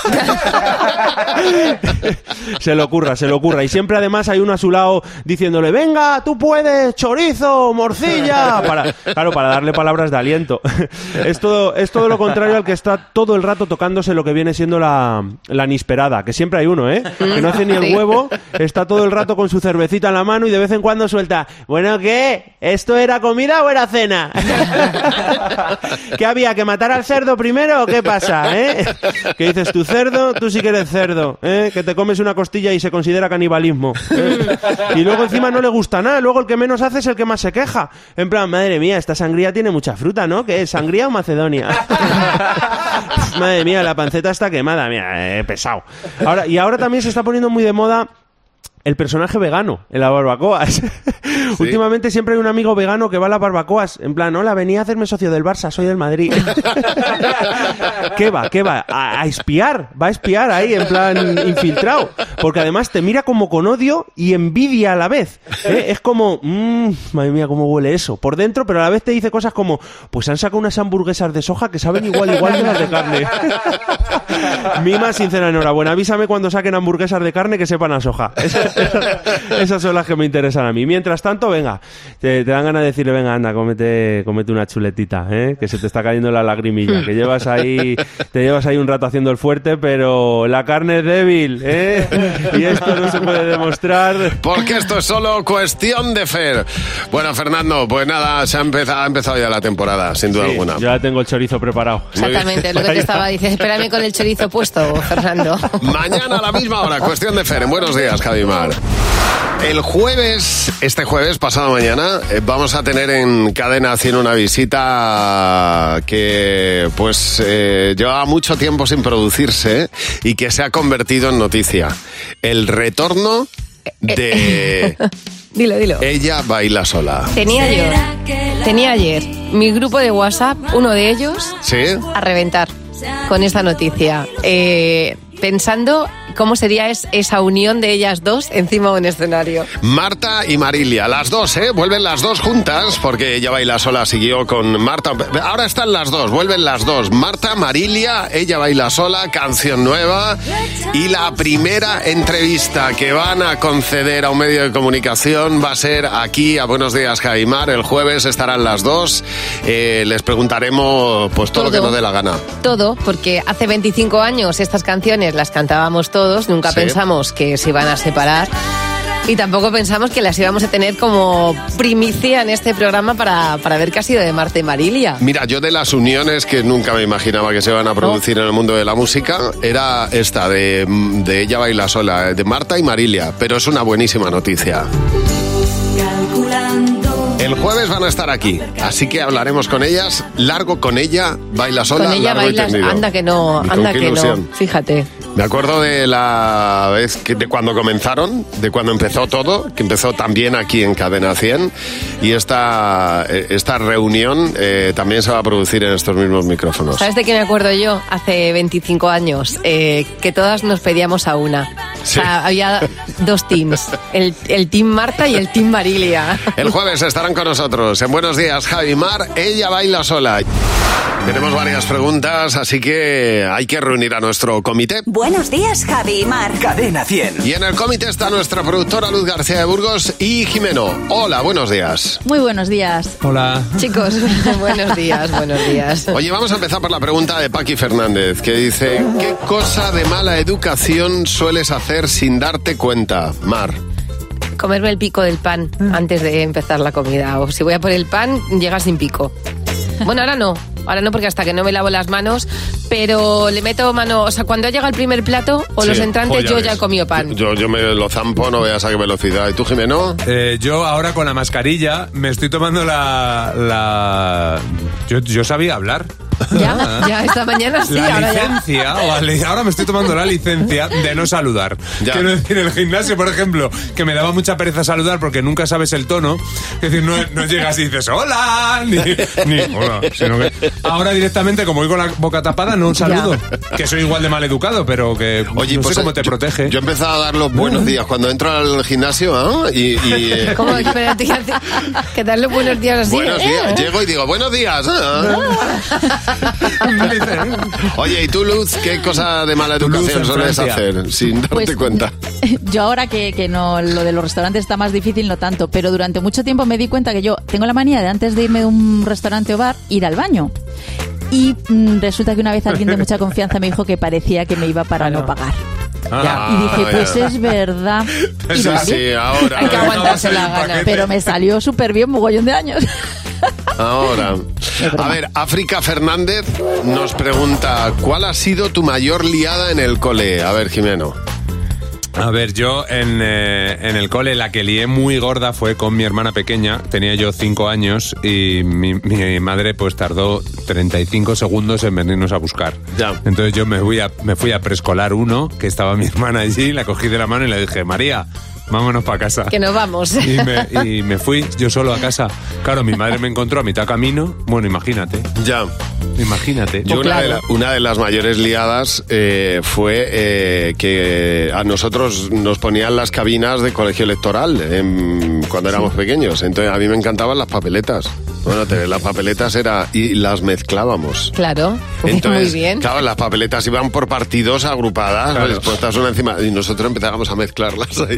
Se lo ocurra. Y siempre además hay uno a su lado diciéndole, venga, tú puedes, chorizo, morcilla, para darle palabras de aliento. Es todo lo contrario al que está todo el rato tocándose lo que viene siendo la nisperada, que siempre hay uno, que no hace ni el huevo, está todo el rato con su cervecita en la mano y de vez en cuando suelta, bueno, ¿qué? ¿Esto era comida o era cena? ¿Qué había? ¿Que matar al cerdo primero o qué pasa? ¿Qué dices tú, cerdo? Tú sí que eres cerdo, que te comes una costilla y se considera canibalismo, y luego encima no le gusta nada, luego el que menos hace es el que más se queja, en plan, madre mía, esta sangría tiene mucha fruta, ¿no? ¿Qué es? ¿Sangría o Macedonia? Madre mía, la panceta está quemada, mira, pesado. Ahora también se está poniendo muy de moda el personaje vegano en las barbacoas. ¿Sí? Últimamente siempre hay un amigo vegano que va a las barbacoas, en plan, hola, venía a hacerme socio del Barça, soy del Madrid. ¿Qué va? A espiar, va a espiar ahí, en plan, infiltrado. Porque además te mira como con odio y envidia a la vez. Es como, madre mía, cómo huele eso. Por dentro, pero a la vez te dice cosas como, pues han sacado unas hamburguesas de soja que saben igual que las de carne. Mi más sincera enhorabuena. Avísame cuando saquen hamburguesas de carne que sepan a soja. Esas son las que me interesan a mí. Mientras tanto, venga, te dan ganas de decirle, venga, anda, cómete una chuletita, que se te está cayendo la lagrimilla, que te llevas ahí un rato haciendo el fuerte, pero la carne es débil, y esto no se puede demostrar. Porque esto es solo Cuestión de Fer. Bueno, Fernando, pues nada, ha empezado ya la temporada, sin duda alguna. Ya tengo el chorizo preparado. Exactamente, lo que te estaba diciendo. Espérame con el chorizo puesto, Fernando. Mañana a la misma hora, Cuestión de Fer. En Buenos Días, Javi Mar. Este jueves, pasado mañana, vamos a tener en Cadena 100 una visita que llevaba mucho tiempo sin producirse y que se ha convertido en noticia. El retorno de... Dilo. Ella baila sola. Tenía ayer mi grupo de WhatsApp, uno de ellos, ¿sí? A reventar con esta noticia. Pensando cómo sería esa unión de ellas dos encima de un escenario. Marta y Marilia, las dos, vuelven las dos juntas, porque Ella baila sola siguió con Marta. Ahora están las dos, vuelven las dos. Marta, Marilia, Ella baila sola, canción nueva. Y la primera entrevista que van a conceder a un medio de comunicación va a ser aquí a Buenos Días, Javi y Mar. El jueves estarán las dos. Les preguntaremos pues todo lo que nos dé la gana. Todo, porque hace 25 años estas canciones las cantábamos todos, nunca pensamos que se iban a separar y tampoco pensamos que las íbamos a tener como primicia en este programa para ver qué ha sido de Marta y Marilia. Mira, yo de las uniones que nunca me imaginaba que se iban a producir en el mundo de la música, era esta de Ella baila sola, de Marta y Marilia, pero es una buenísima noticia. El jueves van a estar aquí, así que hablaremos con ellas, largo con Ella baila sola, con ella largo y tendido. Anda que no, fíjate. Me acuerdo de la vez de cuando comenzaron, de cuando empezó todo, que empezó también aquí en Cadena 100, y esta reunión también se va a producir en estos mismos micrófonos. ¿Sabes de qué me acuerdo yo? Hace 25 años, que todas nos pedíamos a una. Sí. O sea, había dos teams, el team Marta y el team Marilia. El jueves estarán con nosotros en Buenos Días, Javi y Mar, Ella baila sola. Tenemos varias preguntas, así que hay que reunir a nuestro comité. Buenos días, Javi y Mar. Cadena 100. Y en el comité está nuestra productora Luz García de Burgos y Jimeno. Hola, buenos días. Muy buenos días. Hola. Chicos, buenos días. Oye, vamos a empezar por la pregunta de Paqui Fernández, que dice: ¿qué cosa de mala educación sueles hacer sin darte cuenta, Mar? Comerme el pico del pan antes de empezar la comida. O si voy a por el pan, llega sin pico. Bueno, ahora no porque hasta que no me lavo las manos, pero le meto mano, o sea, cuando llega el primer plato o los entrantes, yo ya he comido pan. Yo me lo zampo, no veas a qué velocidad. ¿Y tú, Jimeno? Yo ahora con la mascarilla me estoy tomando Yo sabía hablar. Ya, esta mañana sí. La licencia, ahora me estoy tomando la licencia de no saludar. Ya. Quiero decir, en el gimnasio, por ejemplo, que me daba mucha pereza saludar porque nunca sabes el tono. Es decir, no llegas y dices hola, ni hola, sino que ahora directamente, como voy con la boca tapada, no saludo. Ya. Que soy igual de mal educado, pero que oye, no sé cómo te protege. Yo he empezado a dar los buenos días cuando entro al gimnasio, ¿Cómo? Espérate, que darle buenos días así. Buenos días. Llego y digo, buenos días. Oye, ¿y tú, Luz, qué cosa de mala educación sueles hacer sin darte cuenta? Yo ahora que no, lo de los restaurantes está más difícil, no tanto, pero durante mucho tiempo me di cuenta que yo tengo la manía de antes de irme de un restaurante o bar, ir al baño. Y resulta que una vez alguien de mucha confianza me dijo que parecía que me iba para no pagar. Y dije, pues es verdad. Sí, ahora. Hay que aguantarse la gana. Pero me salió súper bien, mogollón de años. Ahora. A ver, África Fernández nos pregunta: ¿cuál ha sido tu mayor liada en el cole? A ver, Jimeno. A ver, yo en el cole la que lié muy gorda fue con mi hermana pequeña. Tenía yo 5 años y mi madre pues tardó 35 segundos en venirnos a buscar. Ya. Entonces yo me fui a preescolar 1, que estaba mi hermana allí, la cogí de la mano y le dije: María, vámonos para casa. Que nos vamos. Y me fui yo solo a casa. Claro, mi madre me encontró a mitad camino. Bueno, imagínate. Ya. Imagínate. Yo una de las mayores liadas fue que a nosotros nos ponían las cabinas de colegio electoral cuando éramos pequeños. Entonces a mí me encantaban las papeletas. Bueno, las papeletas y las mezclábamos. Claro, entonces, muy bien. Claro, las papeletas iban por partidos agrupadas, claro, puestas una encima, y nosotros empezábamos a mezclarlas ahí.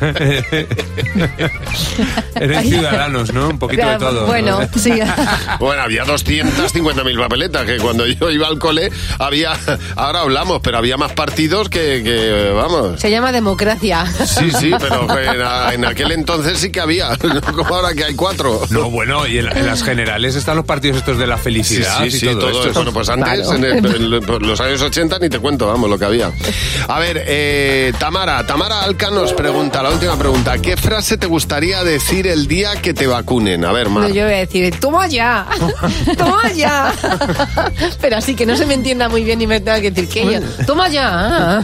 Eres ciudadanos, ¿no? Un poquito de todo. Bueno, ¿no? Sí. Bueno, había 250.000 papeletas, que cuando yo iba al cole ahora hablamos, pero había más partidos que vamos. Se llama democracia. Sí, pero en aquel entonces sí que había, no como ahora que hay 4. No, bueno, y en las generales están los partidos estos de la felicidad. Sí, todo esto. Bueno, pues antes, claro. en los años 80, ni te cuento, vamos, lo que había. A ver, Tamara Alca nos pregunta, la última pregunta: ¿qué frase te gustaría decir el día que te vacunen? A ver, Mar. No, yo voy a decir: ¡toma ya! ¡Toma ya! Pero así que no se me entienda muy bien y me tenga que decir que yo. Toma ya.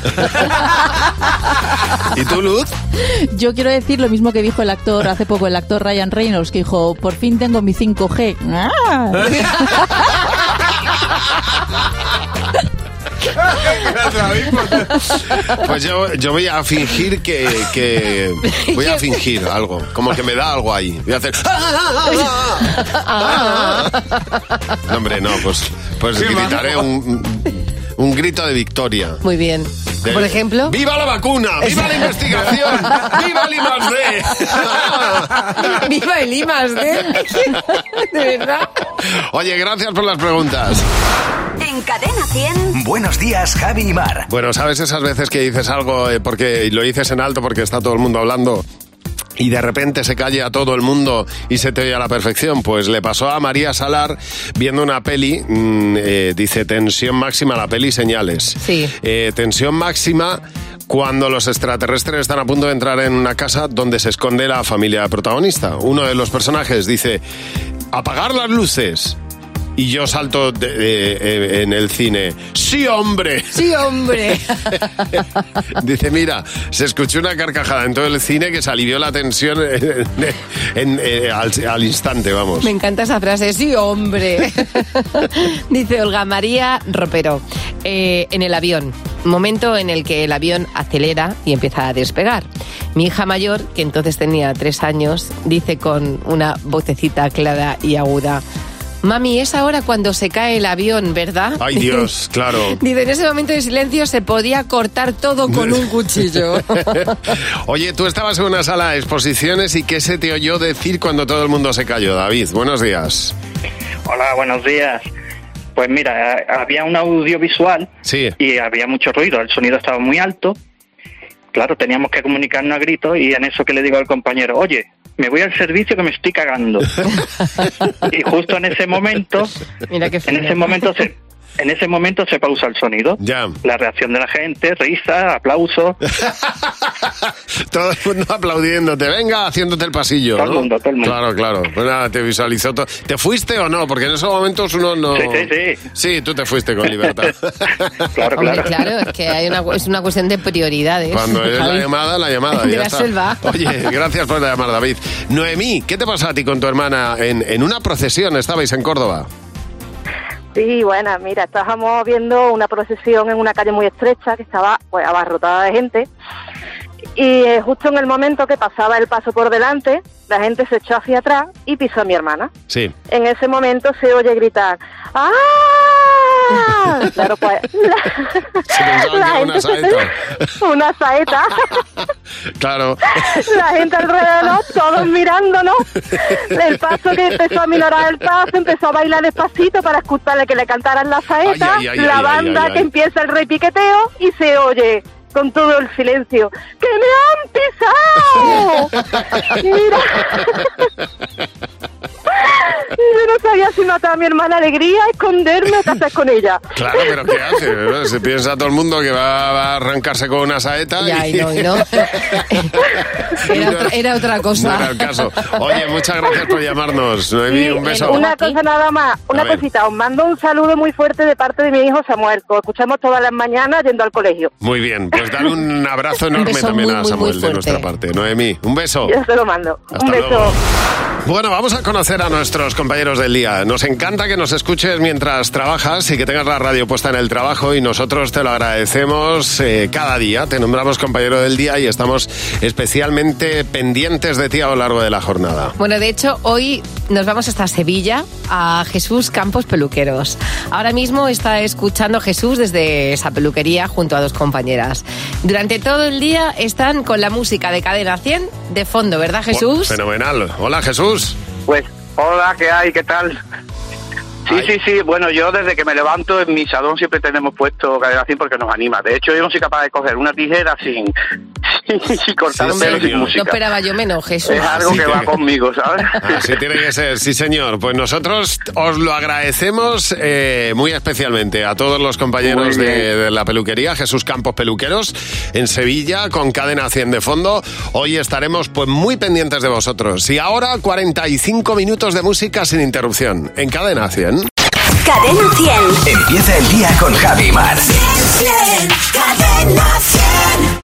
¿Y tú, Luz? Yo quiero decir lo mismo que dijo el actor hace poco, el actor Ryan Reynolds, que dijo, por fin tengo mi 5G. Pues yo voy a fingir que voy a fingir algo, como que me da algo ahí. Voy a hacer no, hombre, no, pues gritaré un grito de victoria. Muy bien. Por ejemplo, ¡viva la vacuna! ¡Viva la investigación! ¡Viva el I+D! ¡Viva el I+D! ¿De verdad? Oye, gracias por las preguntas. En Cadena 100. Buenos días, Javi y Mar. Bueno, ¿sabes esas veces que dices algo porque lo dices en alto porque está todo el mundo hablando y de repente se calla todo el mundo y se te oye a la perfección? Pues le pasó a María Salar viendo una peli, dice tensión máxima la peli Señales. Sí. Tensión máxima cuando los extraterrestres están a punto de entrar en una casa donde se esconde la familia protagonista. Uno de los personajes dice, apagar las luces. Y yo salto en el cine. ¡Sí, hombre! ¡Sí, hombre! Dice, mira, se escuchó una carcajada en todo el cine que se alivió la tensión al instante, vamos. Me encanta esa frase, ¡sí, hombre! Dice Olga María Ropero, en el avión. Momento en el que el avión acelera y empieza a despegar. Mi hija mayor, que entonces tenía 3 años, dice con una vocecita clara y aguda, mami, es ahora cuando se cae el avión, ¿verdad? Ay, Dios, claro. Dice, en ese momento de silencio se podía cortar todo con un cuchillo. Oye, tú estabas en una sala de exposiciones y ¿qué se te oyó decir cuando todo el mundo se cayó? David, buenos días. Hola, buenos días. Pues mira, había un audiovisual y había mucho ruido, el sonido estaba muy alto. Claro, teníamos que comunicarnos a gritos y en eso que le digo al compañero, oye, me voy al servicio que me estoy cagando. Y justo en ese momento, en ese momento se pausa el sonido. Ya. La reacción de la gente, risa, aplauso. Todo el mundo aplaudiéndote, venga, haciéndote el pasillo. Todo el mundo. Claro. Pues nada, te visualizó todo. ¿Te fuiste o no? Porque en esos momentos uno no... Sí. Sí, tú te fuiste con libertad. Claro. Claro, es que es una cuestión de prioridades. Cuando es la llamada, de ya la está. selva. Oye, gracias por llamar, David. Noemí, ¿qué te pasa a ti con tu hermana? En una procesión estabais en Córdoba. Sí, bueno, mira, estábamos viendo una procesión en una calle muy estrecha que estaba pues abarrotada de gente y justo en el momento que pasaba el paso por delante, la gente se echó hacia atrás y pisó a mi hermana. Sí. En ese momento se oye gritar ¡ah! Claro, pues una saeta. Claro. La gente alrededor, todos mirándonos. El paso que empezó a minorar el paso, empezó a bailar despacito para escucharle que le cantaran la saeta, la banda que empieza el repiqueteo y se oye con todo el silencio, ¡que me han pisado! Mira. Yo no sabía si matar a mi hermana alegría, esconderme o qué hacer con ella. Claro, pero ¿qué hace? Se piensa todo el mundo que va a arrancarse con una saeta y no. Era otra cosa. No era el caso. Oye, muchas gracias por llamarnos. Noemí, un beso. Una cosa nada más, una cosita. Os mando un saludo muy fuerte de parte de mi hijo Samuel, que lo escuchamos todas las mañanas yendo al colegio. Muy bien, pues dale un abrazo enorme también a Samuel de nuestra parte. Noemí, un beso. Yo se lo mando. Hasta un beso. Luego. Bueno, vamos a conocer a nuestros compañeros del día. Nos encanta que nos escuches mientras trabajas y que tengas la radio puesta en el trabajo y nosotros te lo agradecemos cada día. Te nombramos compañero del día y estamos especialmente pendientes de ti a lo largo de la jornada. Bueno, de hecho, hoy nos vamos hasta Sevilla a Jesús Campos Peluqueros. Ahora mismo está escuchando Jesús desde esa peluquería junto a 2 compañeras. Durante todo el día están con la música de Cadena 100 de fondo, ¿verdad, Jesús? Fenomenal. Hola, Jesús. Pues, hola, ¿qué hay? ¿Qué tal? Sí. Bueno, yo desde que me levanto en mi salón siempre tenemos puesto Cadena 100 porque nos anima. De hecho, yo no soy capaz de coger una tijera sin cortar pelo sin música. No esperaba yo menos, Jesús. Es algo que va conmigo, ¿sabes? Así tiene que ser, sí señor. Pues nosotros os lo agradecemos muy especialmente a todos los compañeros de la peluquería, Jesús Campos Peluqueros, en Sevilla, con Cadena 100 de fondo. Hoy estaremos pues muy pendientes de vosotros. Y ahora 45 minutos de música sin interrupción en Cadena 100. Cadena 100. Empieza el día con Javi Mar. Cadena 100.